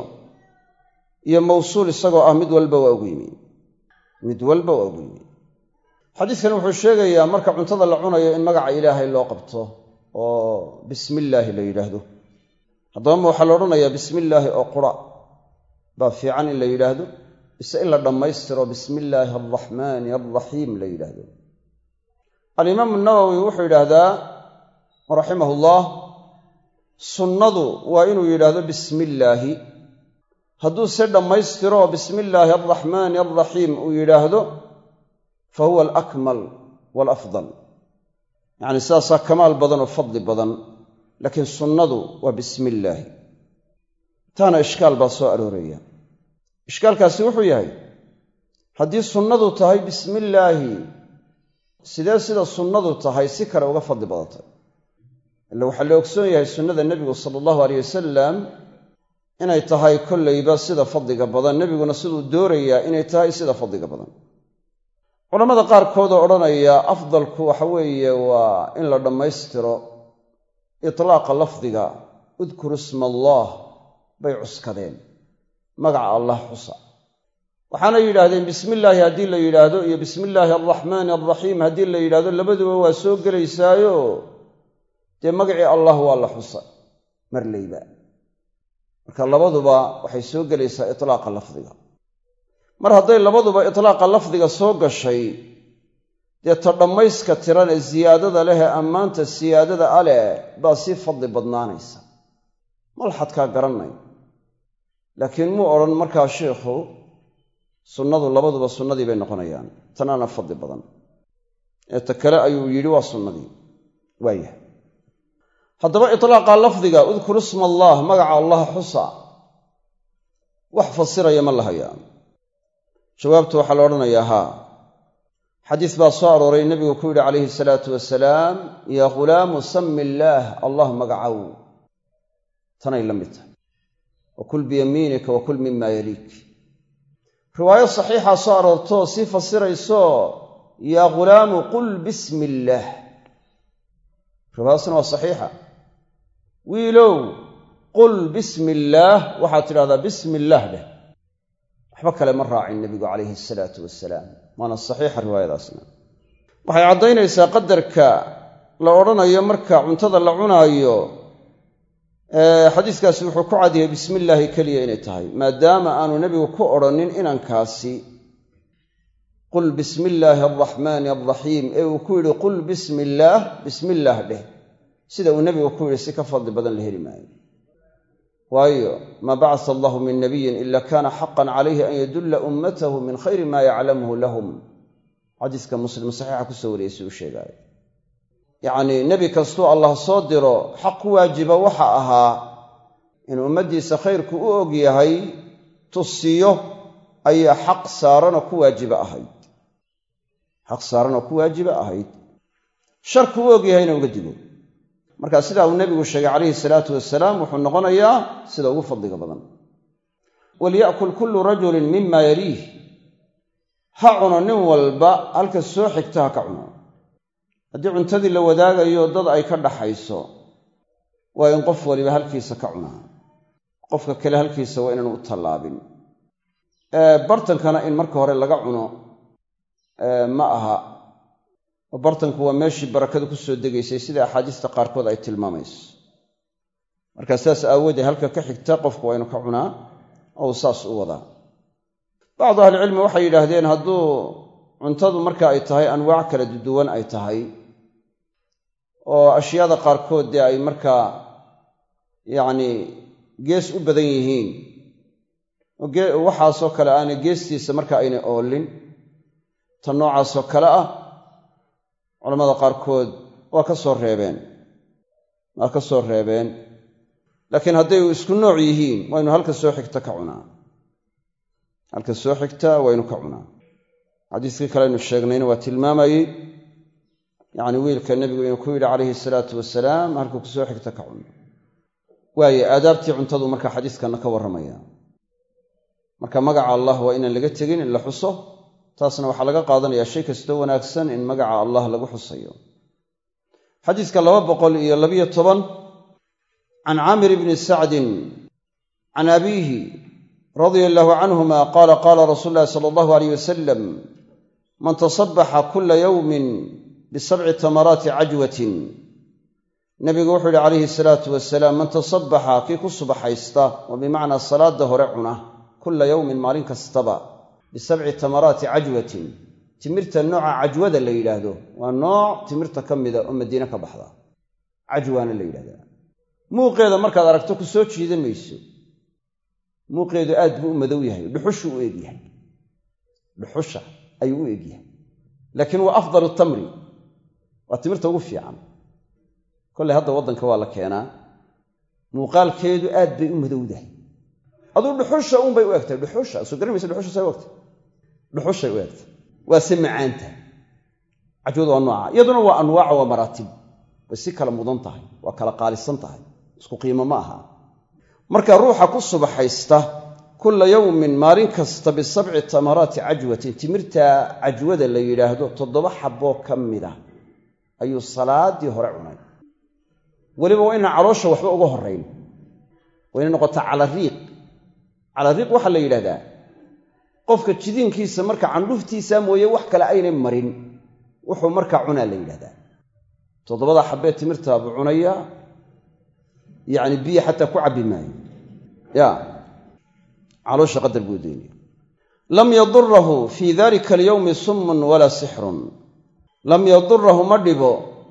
iyo mawsuul isagoo ah mid walba waa ugu yimi mid walba waa ugu yimi xadiiskani wuxuu sheegayaa marka cuntada la cunayo in magaca ilaahay loo qabto oo bismi illaahi la yidhaahdo haddaba ma waxaa la odhanayaa bismi illaahi oo qura baa fiican in la yidhaahdo bise in la dhammaystiro bismi illaahi alraxmaani alraxiim la yidhaahdo alimaamu nawowi wuxuu yidhaahdaa raximahullah sunnadu waa inuu yidhaahdo bismi illaahi hadduu se dhammaystiro oo bismi illaahi alraxmaani alraxiim uu yidhaahdo fa huwa alakmal waalafdal yacni sidaasaa kamaal badan oo fadli badan laakiin sunnadu waa bismi illaahi taana ishkaal baa soo arooraya ishkaalkaasi wuxuu yahay haddii sunnadu tahay bismi illaahi sidee sida sunnadu tahay si kale uga fadli badatay ila waxaa la ogsoon yahay sunnada nebigu sala allahu alayh wasalam inay tahay kollayba sida fadliga badan nebiguna siduu doorayaa inay tahay sida fadliga badan culammada qaarkood oo odhanaya afdalku waxa weeye waa in la dhammaystiro itlaaqa lafdiga udkur isma allah bay cuskadeen magaca allah xusa waxaana yidhaahdeen bismi illaahi haddii la yidhaahdo iyo bismi illaahi alraxmaani alraxiim haddii la yidhaahdo labaduba waa soo gelaysaayo dee magacii allah waa la xusa marlayba marka labaduba waxay soo gelaysaa itlaaqa lafdiga mar hadday labaduba itlaaqa lafdiga soo gashay dee ta dhammayska tiran ee siyaadada leh ee ammaanta siyaadada a leh baa sii fadli badnaanaysa malxadkaa garannay laakiin muu odhan markaa sheikhu sunnadu labaduba sunnadii bay noqonayaan tanaana fadli badan ee ta kale ayuu yidhi waa sunnadii waayah haddaba itlaaqa lafdiga udkur isma allah magaca allah xusa wax fasiraya ma lahayaa jawaabtu waxaa la odhanayaa haa xadiis baa soo arooray nebigu ku yidhi calayhi salaatu wasalaam yaa ghulaamu sammi illaah allah magacow tanay la mid tahay wa kul biyamiinika wa kul mima yaliik riwaayo saxiixaa soo aroortoo sii fasirayso yaa ghulaamu qul bismi illaah riwaayaduna waa saxiixa. wiilow qul bismi illaah, waxaad tidhahdaa bismi illaah dheh. waxba kale ma raacin nebigu calayhi salaatu wasalaam, waana saxiixa riwaayadaasna. waxay caddaynaysaa qadarka la odhanayo marka cuntada la cunaayo. xadiiskaasi wuxuu ku cadiyey bismi illaahi keliya inay tahay, maadaama aanu nebigu ku odhanin inankaasi qul bismi illaahi alraxmaani alraxiim, ee uu ku yidhi qul bismi illaah, bismi illaah dheh. sida uu nebigu ku yidhi si ka fadli badan la heli maayo. waayo maa bacasa allahu min nabiyin ila kaana xaqan calayhi an yadulla ummatahu min khayri maa yaclamuhu lahum. xadiiska muslim saxiixa kusoo wariyey si uu sheegaayo. yacnii nebi kastuu allah soo diro xaq ku waajiba waxa ahaa in ummaddiisa khayrku u og yahay tusiyo ayaa xaq saaranoo ku waajiba ahayd xaq saaranoo ku waajiba ahayd sharku u og yahayna uga digo. marka sidaa uu nebigu sheegay calayhi salaatu wasalaam wuxuu noqonayaa sida ugu fadliga badan. walya'kul kullu rajulin mima yaliih, ha cuno nin walba halka soo xigta ha ka cuno. haddii cuntadii la wadaagayo dad ay ka dhaxayso, waa in qof waliba halkiisa ka cunaa, qofka kale halkiisa waa inaanu u tallaabin. bartankana in marka hore laga cuno ma aha, oo bartanku waa meeshii barakadu ku soo degaysay sida axaadiista qaarkood ay tilmaamayso. markaa sidaas aawoodee halka ka xigta qofku waa inu ka cunaa oo saas u wadaa. bacdu ahlicilmi waxay yidhaahdeen hadduu cuntadu marka ay tahay anwaac kala duwan ay tahay, oo ashyaada qaarkood dee ay markaa yacni gees u badan yihiin, waxaasoo kale aanay geestiisa marka aynay oolin, tan noocaasoo kale ah culamada qaarkood waa ka soo reebeen waa ka soo reebeen laakiin hadday isku nooc yihiin waa inu halka soo xigta ka cunaa halka soo xigta waa inu ka cunaa. xadiiskii kale aynu sheegnayna waa tilmaamayey yacni wiilka nebigu inuu ku yidhi calayhi salaatu wasalaam halka ku soo xigta ka cuna. waaye aadaabtii cuntadu marka xadiiskanna ka warramaya. marka magaca allah waa inaan laga tegin in la xuso, taasna waxaa laga qaadanayaa shay kastoo wanaagsan in magaca allah lagu xusayo. xadiiska laba boqol iyo labiyo toban can caamir bni sacdin can abiihi radia allaahu canhuma qaala qaala rasuulu llahi sala allahu alayh wasalam man tasabaxa kula yowmin bisabci tamaraati cajwatin. nebigu wuxuu yihi calayhi salaatu wasalaam man tasabaxa kii ku subaxaysta oo bimacnaa salaada hore cuna kula yowmin maalin kastaba bisabci tamaraati cajwatin, timirta nooca cajwada la yidhaahdo waa nooc timirta ka mida oo madiine ka baxda, cajwaana la yidhahdaa. muuqeeda markaad aragto ku soo jiidan mayso, muuqeedu aad buu u madow yahay, dhuxushu u egyahay, dhuxusha ayuu u egyahay, laakiin waa afdalu tamri, waa timirta ugu fiican. kolley hadda waddanka waa la keenaa, muuqaalkeedu aad bay u madowdahay. aduu dhuxusha uunbay u egtahay, dhuxusha soo garan maysa dhuxusha say u egtay, dhuxushay u egtay, waa si macaanta. cajwadu waa nooca, iyaduna waa anwaaca, waa maraatib, way si kala mudan tahay, waa kala qaalisan tahay, isku qiimo ma aha. marka ruuxa ku subaxaysta kula yowmin maalin kasta bisabci tamaraati cajwatin, timirta cajwada la yidhaahdo toddoba xaboo ka mida ayuu salaadii hore cunay. weliba waa inaan caloosha waxba uga horrayn, waa inay noqotaa calariiq. calariiq waxaa la yidhahdaa qofka jidiinkiisa marka candhuftiisa mooye wax kale aynay marin wuxuu markaa cunaa la yidhahdaa. toddobada xabee timirta buu cunayaa, yacni biyo xataa ku cabbi maayo, ya caloosha qadar buu daynaya. lam yadurahu fii dalika alyowmi summun walaa sixrun, lam yadurahu ma dhibo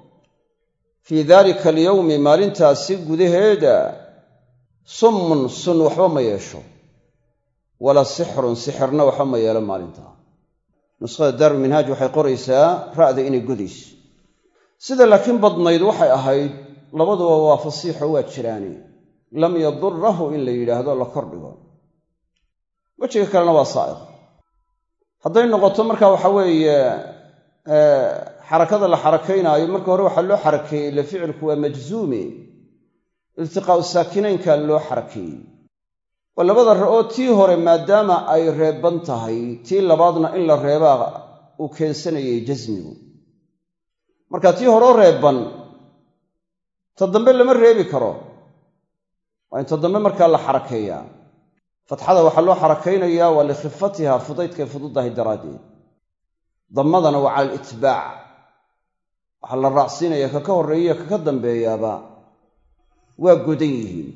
fii daalika alyowmi maalintaasi gudaheeda summun sun waxba ma yeesho, walaa sixrun sixirna waxba ma yeelo maalintaa. nuskhada daarulminhaaj waxay qoraysaa ra'da inay godayso, sida laakiin badnayd waxay ahayd labaduba waa fasiixo waa jiraani, lam yadurahu in la yidhaahdo la kordhigo. wejiga kalena waa saa'iq. hadday noqoto marka waxa weeye xarakada la xarakaynaayo marka hore waxaa loo xarakeeyey ila ficilku waa majzuumi, iltiqaa'u saakinaynka loo xarakeeyey. oo labada ra'oo tii hore maadaama ay reeban tahay, tii labaadna in la reebaa uu keensanayay jasmigu. marka tii horeo reeban ta dambe lama reebi karo waa inta dambe markaa la xarakeeyaa fatxada waxaa loo xarakaynayaa waa likhifatiha fudaydkay fududahay daraaddeed dammadana waa cala alitbaac waxaa la raacsiinaya ka ka horreeya ka ka dambeeyaaba waa godan yihiin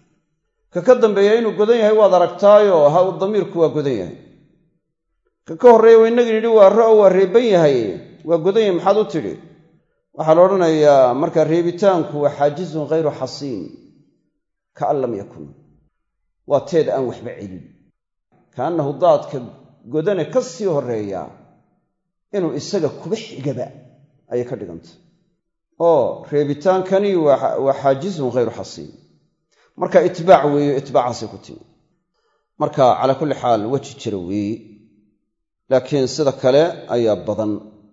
ka ka dambeeya inuu godan yahay waad aragtaayo ha u damiirku waa godan yahay ka ka horreeya waa inagii nidhi waa ra-o waa reeban yahay waa godan yahay maxaad u tidhi waxaa la odhanayaa markaa reebitaanku waa xaajizun ghayru xasiin kaan lam yakun waa teed aan waxba celin kaannahu daadka godane ka sii horreeya inuu isaga kuba xigaba ayay ka dhigantay oo reebitaankani waa xaajizun ghayru xasiin marka itbaac weeyo itbaacaasay ku timi marka calaa kulli xaal weji jira weeye laakiin sida kale ayaa badan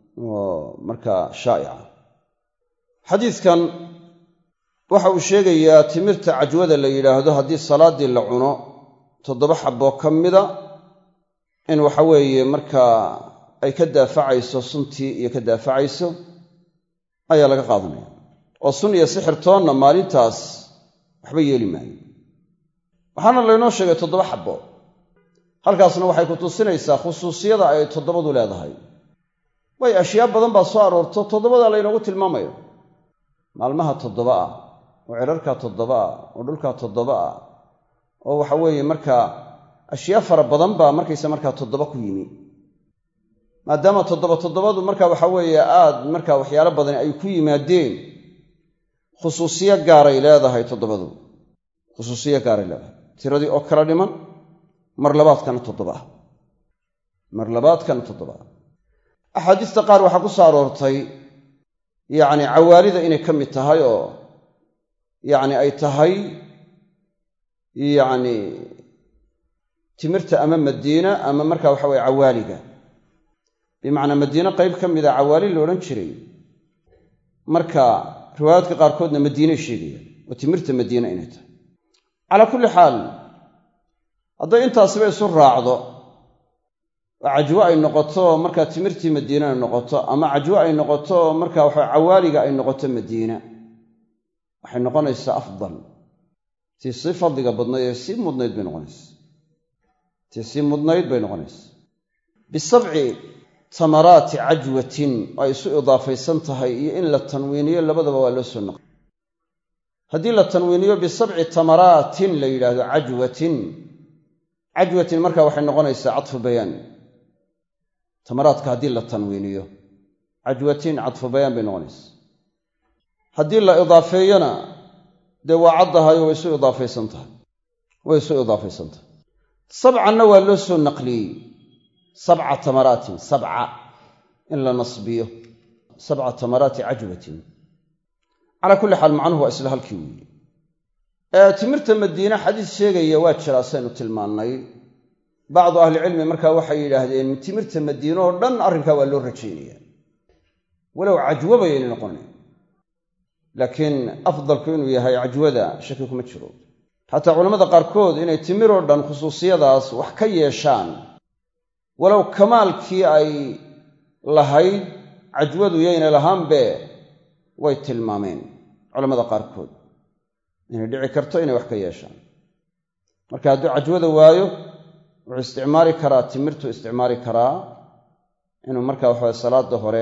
oo markaa shaa'ica xadiidkan waxa uu sheegayaa timirta cajwada la yidhaahdo haddii salaaddii la cuno toddoba xaboo ka mida in waxa weeye markaa ay ka daafacayso suntii iyo ka daafacayso ayaa laga qaadanaya oo sun iyo sixirtoonna maalintaas waxba yeeli maayo waxaana laynoo sheegay toddoba xabbo halkaasna waxay ku tusinaysaa khusuusiyada ay toddobadu leedahay way ashyaa badan baa soo aroorto toddobada laynoogu tilmaamayo maalmaha toddoba ah oo cirarkaa toddoba ah oo dhulkaa toddoba ah oo waxa weeye markaa ashyaa fara badan baa markaysa markaa toddoba ku yimi maadaama toddoba toddobadu markaa waxa weeye aad markaa waxyaalo badan ay ku yimaadeen khusuusiyo gaaray leedahay toddobadu khusuusiyo gaaray leedahay tiradii oo kala dhiman mar labaadkana toddoba ah mar labaadkana toddoba ah axaadiista qaar waxaa ku soo aroortay yacni cawaalida inay ka mid tahay oo yacni ay tahay yacni timirta ama madiina ama markaa waxa weye cawaaliga bimacnaa madiine qayb ka mida cawaali la odhan jiray marka riwaayaadka qaarkoodna madiinay sheegayaan oo timirta madiina inay tahay calaa kulli xaal hadday intaasiba isu raacdo oo cajwo ay noqoto markaa timirtii madiina ay noqoto ama cajwo ay noqoto markaa waxa cawaaliga ay noqoto madiina waxay noqonaysaa afdal tii sii fadliga badnayd ee sii mudnayd bay noqonaysaa tii sii mudnayd bay noqonaysaa bisabci tamaraati cajwatin ay isu idaafaysan tahay iyo in la tanwiiniyo labadaba waa loo soo naqli haddii la tanwiiniyo bisabci tamaraatin la yidhaahdo cajwatin cajwatin markaa waxay noqonaysaa cadfu bayaan tamaraadka haddii la tanwiiniyo cajwatin cadfu bayaan bay noqonaysaa haddii la idaafeeyona dee waa caddahayo way isu idaafaysan tahay way isu idaafaysan tahay sabcanna waa loo soo naqliyey sabca tamaraatin sabca in la nasbiyo sabca tamaraati cajwatin calaa kulli xaal macnuhu waa isla halkii weeye ee timirta madiine xadiis sheegaya waa jiraa saynu tilmaannay bacdu ahlicilmi markaa waxay yidhaahdeen timirta madiine oo dhan arrinkaa waa loo rajaynaya walow cajwaba yaynay noqonayn laakiin afdalku inuu yahay cajwada shaki kuma jiro xataa culammada qaarkood inay timir oo dhan khusuusiyadaas wax ka yeeshaan walow kamaalkii ay lahayd cajwadu yayna lahaanbe way tilmaameen culammada qaarkood inay dhici karto inay wax ka yeeshaan marka hadduu cajwada waayo wuxuu isticmaali karaa timirtuu isticmaali karaa inuu markaa waxaweye salaada hore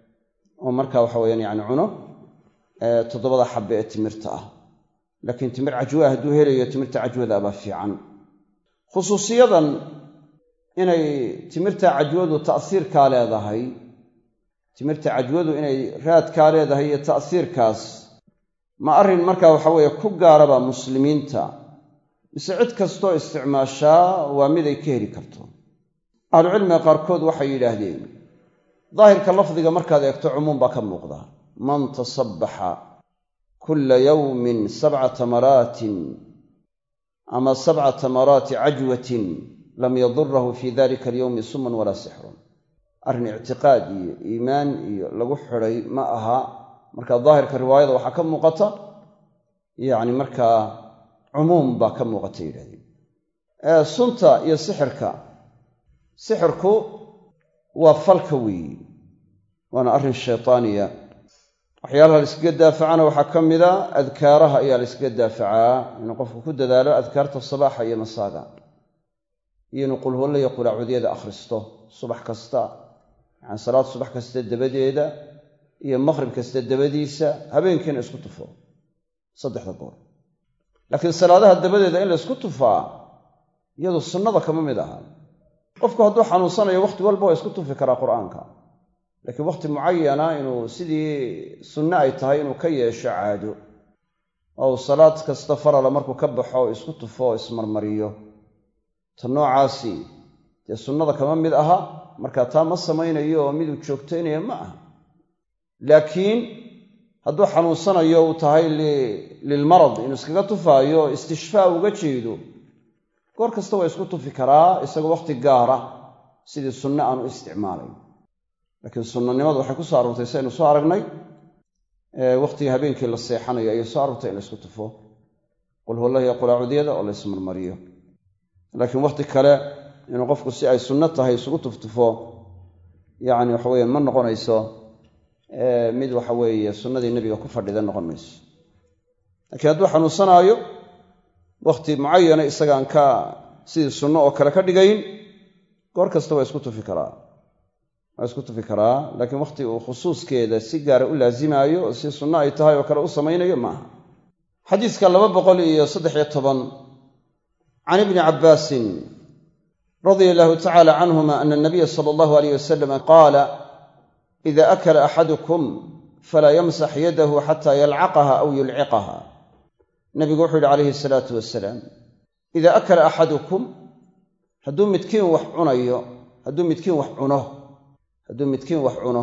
oo markaa waxa weyaan yani cuno toddobada xabbe ee timirta ah laakiin timir cajwaa hadduu helayo timirta cajwada abaa fiican khusuusiyadan inay timirta cajwadu ta'siirkaa leedahay timirta cajwadu inay raadkaa leedahay iyo ta'siirkaas ma arrin markaa waxa weeye ku gaaraba muslimiinta mise cid kastoo isticmaashaa waa mid ay ka heli karto ahlucilmiga qaarkood waxay yidhaahdeen daahirka lafdiga markaad eegto cumuum baa ka muuqda man tasabbaxa kulla yawmin sabca tamaraatin ama sabca tamaraati cajwatin lam yadurahu fii dalika alyowmi suman walaa sixrun arrin ictiqaad iyo iimaan iyo lagu xidhay ma aha marka daahirka riwaayada waxaa ka muuqata yacni markaa cumuum baa ka muuqata yidhahdeen sunta iyo sixirka sixirku waa falka weeye waana arrin shaytaaniya waxyaalaha la iskaga daafacana waxaa ka mida adkaaraha ayaa la iskaga daafacaa inuu qofku ku dadaalo adkaarta sabaaxa iyo masaaga iyo inuu qul huwalla iyo qul acuudiyada akhristo subax kasta yani salaad subax kasta dabadeeda iyo maqhrib kasta dabadiisa habeenkiina isku tufo saddexda goor laakiin salaadaha dabadeeda in la isku tufaa iyadu sunnada kama mid aha qofku hadduu xanuunsanayo wakhti walba waa isku tufi karaa qur'aanka laakiin wakhti mucayana inuu sidii sunne ay tahay inuu ka yeesho caado oo uu salaad kasta farala markuu ka baxo oo isku tufo oo ismarmariyo ta noocaasi dee sunnada kama mid aha markaa taa ma samaynayo oo miduu joogtaynaya ma aha laakiin hadduu xanuunsanayo uu tahay lilmarad inuu iskaga tufaayo istishfaa uga jeedo goor kasta waa isku tufi karaa isagoo wakhti gaara sidii sunne aan u isticmaalayn laakiin sunnanimadu waxay ku soo aroortay saynu soo aragnay wakhtiga habeenkii la seexanayo ayay soo aroortay in la isku tufo qul huwallahi iyo qul acuudiyada oo la ismarmariyo laakiin wakhti kale inuu qofku si ay sunno tahay isugu tuftufo yacni waxa weeye ma noqonayso mid waxa weeye sunnadii nebiga ku fadhida noqon mayso laakiin hadduu xanuunsanaayo wakhti mucayana isagaan ka sidii sunno oo kale ka dhigayn goor kasta waa isku tufi karaa waa isku tufi karaa laakiin wakhti uu khusuuskeeda si gaara u laasimaayo oo si sunno ay tahay oo kale u samaynayo maaha xadiiska laba boqol iyo saddex iyo toban can ibni cabbaasin radia allahu tacala canhuma ana anabiya sala allahu alayh wasalam qaala ida akala axadukum falaa yamsax yadahu xataa yalcaqaha aw yulciqaha nabigu wuxuu yidhi calayhi salaatu wasalaam idaa akala axadukum hadduu midkiin wax cunayo hadduu midkiin wax cuno hadduu midkiin wax cuno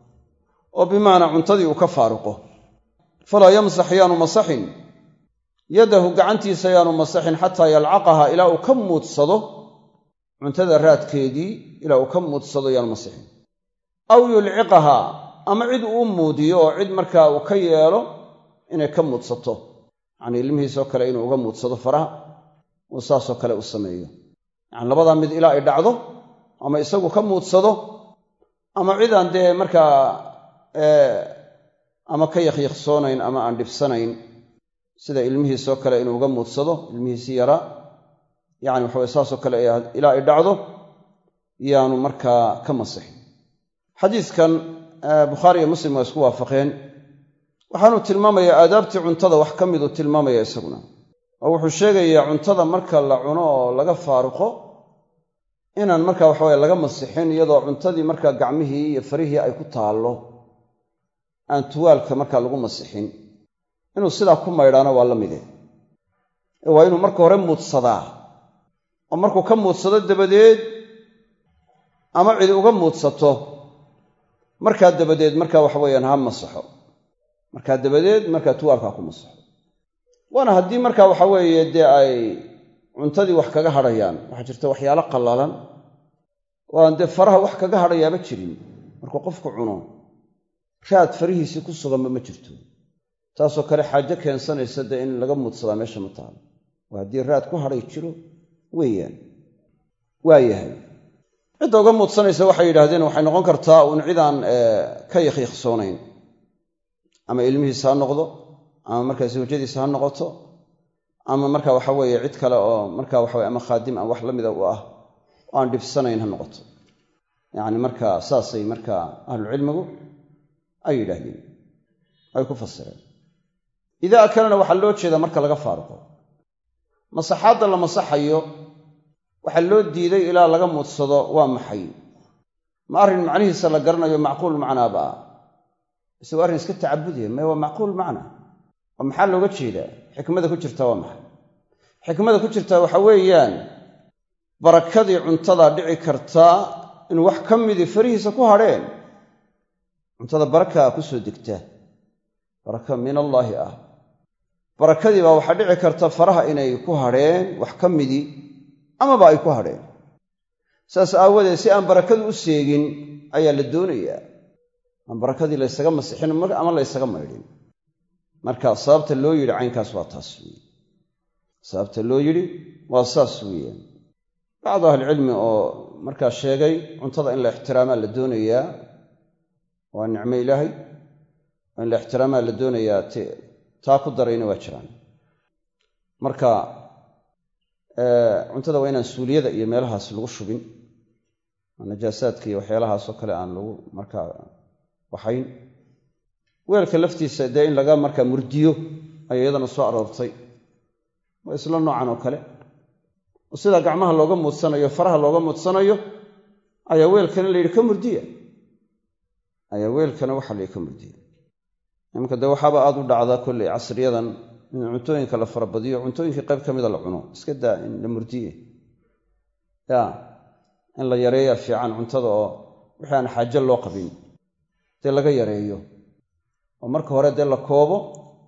oo bimaanaa cuntadii uu ka faaruqo falaa yamsax yaanu masaxin yadahu gacantiisa yaanu masaxin xataa yalcaqaha ilaa uu ka muudsado cuntada raadkeedii ilaa uu ka muudsado yaanu masixin aw yulciqaha ama cid uu muudiyo oo cid markaa uu ka yeelo inay ka muudsato yacnii ilmihiisoo kale inuu uga muudsado faraha uu saasoo kale u sameeyo yacani labadaa mid ilaa ay dhacdo ama isagu ka muudsado ama cidaan dee markaa ama ka yakhyakhsoonayn ama aan dhibsanayn sida ilmihiisoo kale inuu uga muudsado ilmihiisii yaraa yacni waxaweye saasoo kale ilaa ay dhacdo yaanu markaa ka masixin xadiiskan bukhaari iyo muslim waa isku waafaqeen waxaanuu tilmaamayaa aadaabtii cuntada wax ka miduu tilmaamaya isaguna oo wuxuu sheegayaa cuntada marka la cuno oo laga faaruqo inaan markaa waxaweye laga masixin iyadoo cuntadii markaa gacmihii iyo farihii ay ku taallo aan tuwaalka markaa lagu masixin inuu sidaa ku maydhaano waa la mide ee waa inuu marka hore muudsadaa oo markuu ka muudsado dabadeed ama cid uga muudsato markaa dabadeed markaa waxa weeyaan ha masaxo markaa dabadeed markaa tuwaalkaa ku masaxo waana haddii markaa waxa weeye dee ay cuntadii wax kaga hadhayaan waxaa jirta waxyaalo qallalan oo aan dee faraha wax kaga hadhayaaba jirin markuu qofku cuno raad farihiisii ku suganba ma jirto taasoo kale xaajo keensanaysa dee in laga muudsadaa meesha ma taalo waa haddii raad ku hadhay jiro weeyaan waa yahay cidda uga muudsanaysa waxay yidhaahdeen waxay noqon kartaa uun cidaan ka yakhyakhsoonayn ama ilmihiisa ha noqdo ama markaa zawjadiisa ha noqoto ama markaa waxa weeye cid kale oo markaa waxaweye ama khaadim ama wax la mida u ah oo aan dhibsanayn ha noqoto yacni markaa saasay markaa ahlucilmigu ay yidhaahdeen ay ku fasireen idaa akalana waxaa loo jeedaa marka laga faaruqo masaxaadda la masaxayo waxaa loo diiday ilaa laga muudsado waa maxay ma arrin macnihiisa la garanayo macquul macnaaba ah isagoo arrin iska tacabudiya maya waa macquul macna oo maxaa looga jeedaa xikmada ku jirtaa waa maxay xikmada ku jirtaa waxa weeyaan barakadii cuntadaa dhici kartaa in wax ka midii farihiisa ku hadheen cuntada barakaa ku soo degta baraka min allaahi ah barakadii baa waxaa dhici karta faraha inay ku hadheen wax ka midii amaba ay ku hadheen saas aawadeed si aan barakadu u seegin ayaa la doonayaa aan barakadii laysaga masixin ama laysaga maydhin marka sababta loo yidhi caynkaas waa taas weeye sababta loo yidhi waa saas weeyaan bacdu ahlicilmi oo markaa sheegay cuntada in la ixtiraamaa la doonayaa waa nicmo ilaahay in la ixtiraamaa la doonayaa taa ku darayna waa jiraan marka cuntada waa inaan suuliyada iyo meelahaas lagu shubin najaasaadka iyo waxyaalahaasoo kale aan lagu markaa waxayn weelka laftiisa dee in laga markaa murdiyo ayaa iyadana soo aroortay waa isla noocan oo kale oo sida gacmaha looga muudsanayo faraha looga muudsanayo ayaa weelkana la yidhi ka murdiya ayaa weelkana waxa la yidhi ka murdiya iminka dee waxaaba aada u dhacdaa kolley casriyadan in cuntooyinka la farabadiyo cuntooyinkii qayb ka mida la cuno iska daa in la murdiye ya in la yareeya fiican cuntada oo wixii aan xaajo loo qabin dee laga yareeyo oo marka hore dee la koobo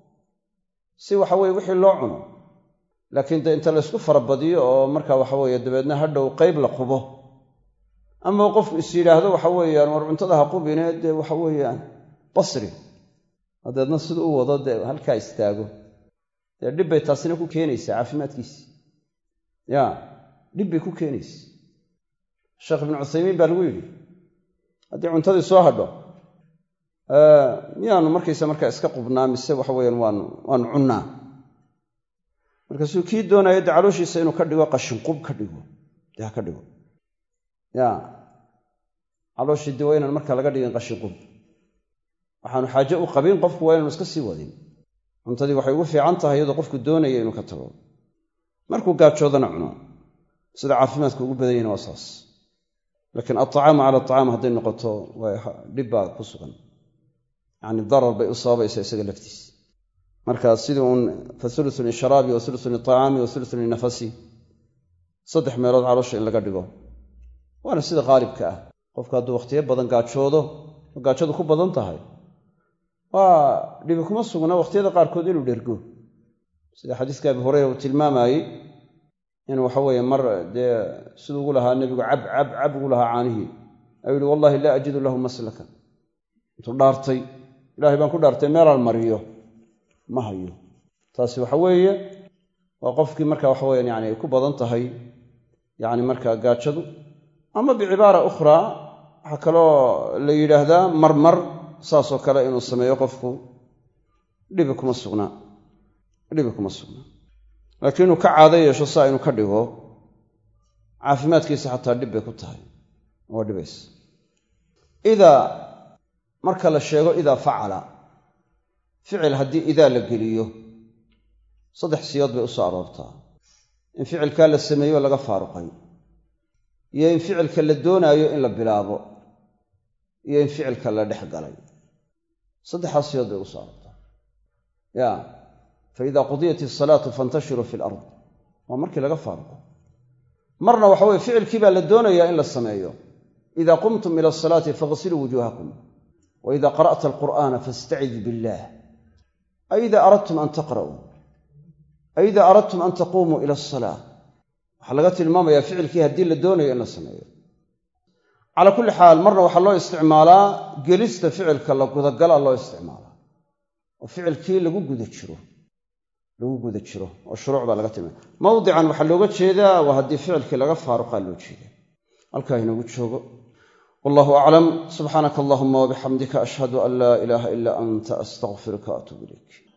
si waxa weye wixii loo cuno laakiin dee inta la isku farabadiyo oo marka waxa weeye dabeedna hadhow qayb la qubo ama qofku is yidhaahdo waxa weeyaan war cuntada ha qubine dee waxa weeyaan basri hadeedna sida u wado dee halkaa istaago dee dhib bay taasina ku keenaysaa caafimaadkiisi ya dhib bay ku keenaysa sheekh ibnu cuthaymiin baa lagu yidhi haddii cuntadii soo hadho miyaanu markaysa markaa iska qubnaa mise waxa weeyaan waanu waanu cunnaa markaasuu kii doonaya dee calooshiisa inuu ka dhigo qashinqub ka dhigo dee ha ka dhigo ya calooshii dee waa inaan markaa laga dhigin qashinqub waxaanu xaaje u qabin qofku waa inaanu iska sii wadin cuntadii waxay ugu fiican tahay iyadoo qofku doonaya inuu ka tago markuu gaajoodana cuno sida caafimaadka ugu badan yahina waa saas laakiin alطacaamu cala aطacaam hadday noqoto dhib baa ku sugan yacni darar bay u sababaysaa isaga laftiis marka sidii uun fa ulusun lisharaabi wa ulusun liطacaami wa ulusun linafasi saddex meelood caloosha in laga dhigo waana sida qaalibka ah qofku hadduu wakhtiyo badan gaajoodo oo gaajadu ku badan tahay waa dhibi kuma sugna wakhtiyada qaarkood inuu dhergo sida xadiiska abi hureyra uu tilmaamayey in waxa weeye mar dee siduu ugu lahaa nebigu cab cab cab ugu lahaa caanihii ayuu yihi wallahi laa ajidu lahu maslaka intuu dhaartay ilaahay baan ku dhaartay meelaan mariyo ma hayo taasi waxa weeye waa qofkii marka waxa weeyaan yani ay ku badan tahay yacni markaa gaajadu ama bicibaara ukhraa waxaa kaloo la yidhaahdaa marmar saasoo kale inuu sameeyo qofku dhibi kuma sugnaa dhibi kuma sugnaa laakiin inuu ka caado yeesho saa inuu ka dhigo caafimaadkiisa xataa dhib bay ku tahay waa dhibaysa idaa marka la sheego idaa facala ficil haddii idaa la geliyo saddex siyood bay u soo aroortaa in ficilkaa la sameeyo laga faaruqay iyo in ficilka la doonaayo in la bilaabo iyo in ficilka la dhex galay saddexaas siyood bay u soo aroortaa ya faida qudiyat isalaatu fantashiruu fi lard waa markii laga faaruqo marna waxa weye ficilkii baa la doonayaa in la sameeyo ida qumtum ila asalaati faghsiluu wujuuhakum wa ida qara'ta alqur'aana fastacid billah ay ida aradtum an taqra'uu ay ida aradtum an taquumuu ila asalaa waxaa laga tilmaamayaa ficilkii haddii la doonayo in la sameeyo calaa kulli xaal marna waxaa loo isticmaalaa gelista ficilka la gudagalaa loo isticmaalaa oo ficilkii lagu guda jiro lagu guda jiro oo shuruuc baa laga tilmaamay mawdican waxaa looga jeedaa waa haddii ficilkii laga faaruqaa loo jeedaa halkaa inoogu joogo wallahu aclam subxaanaka allahuma wabixamdika ashhadu an laa ilaaha ilaa anta astaqfiruka waatuubu ilayk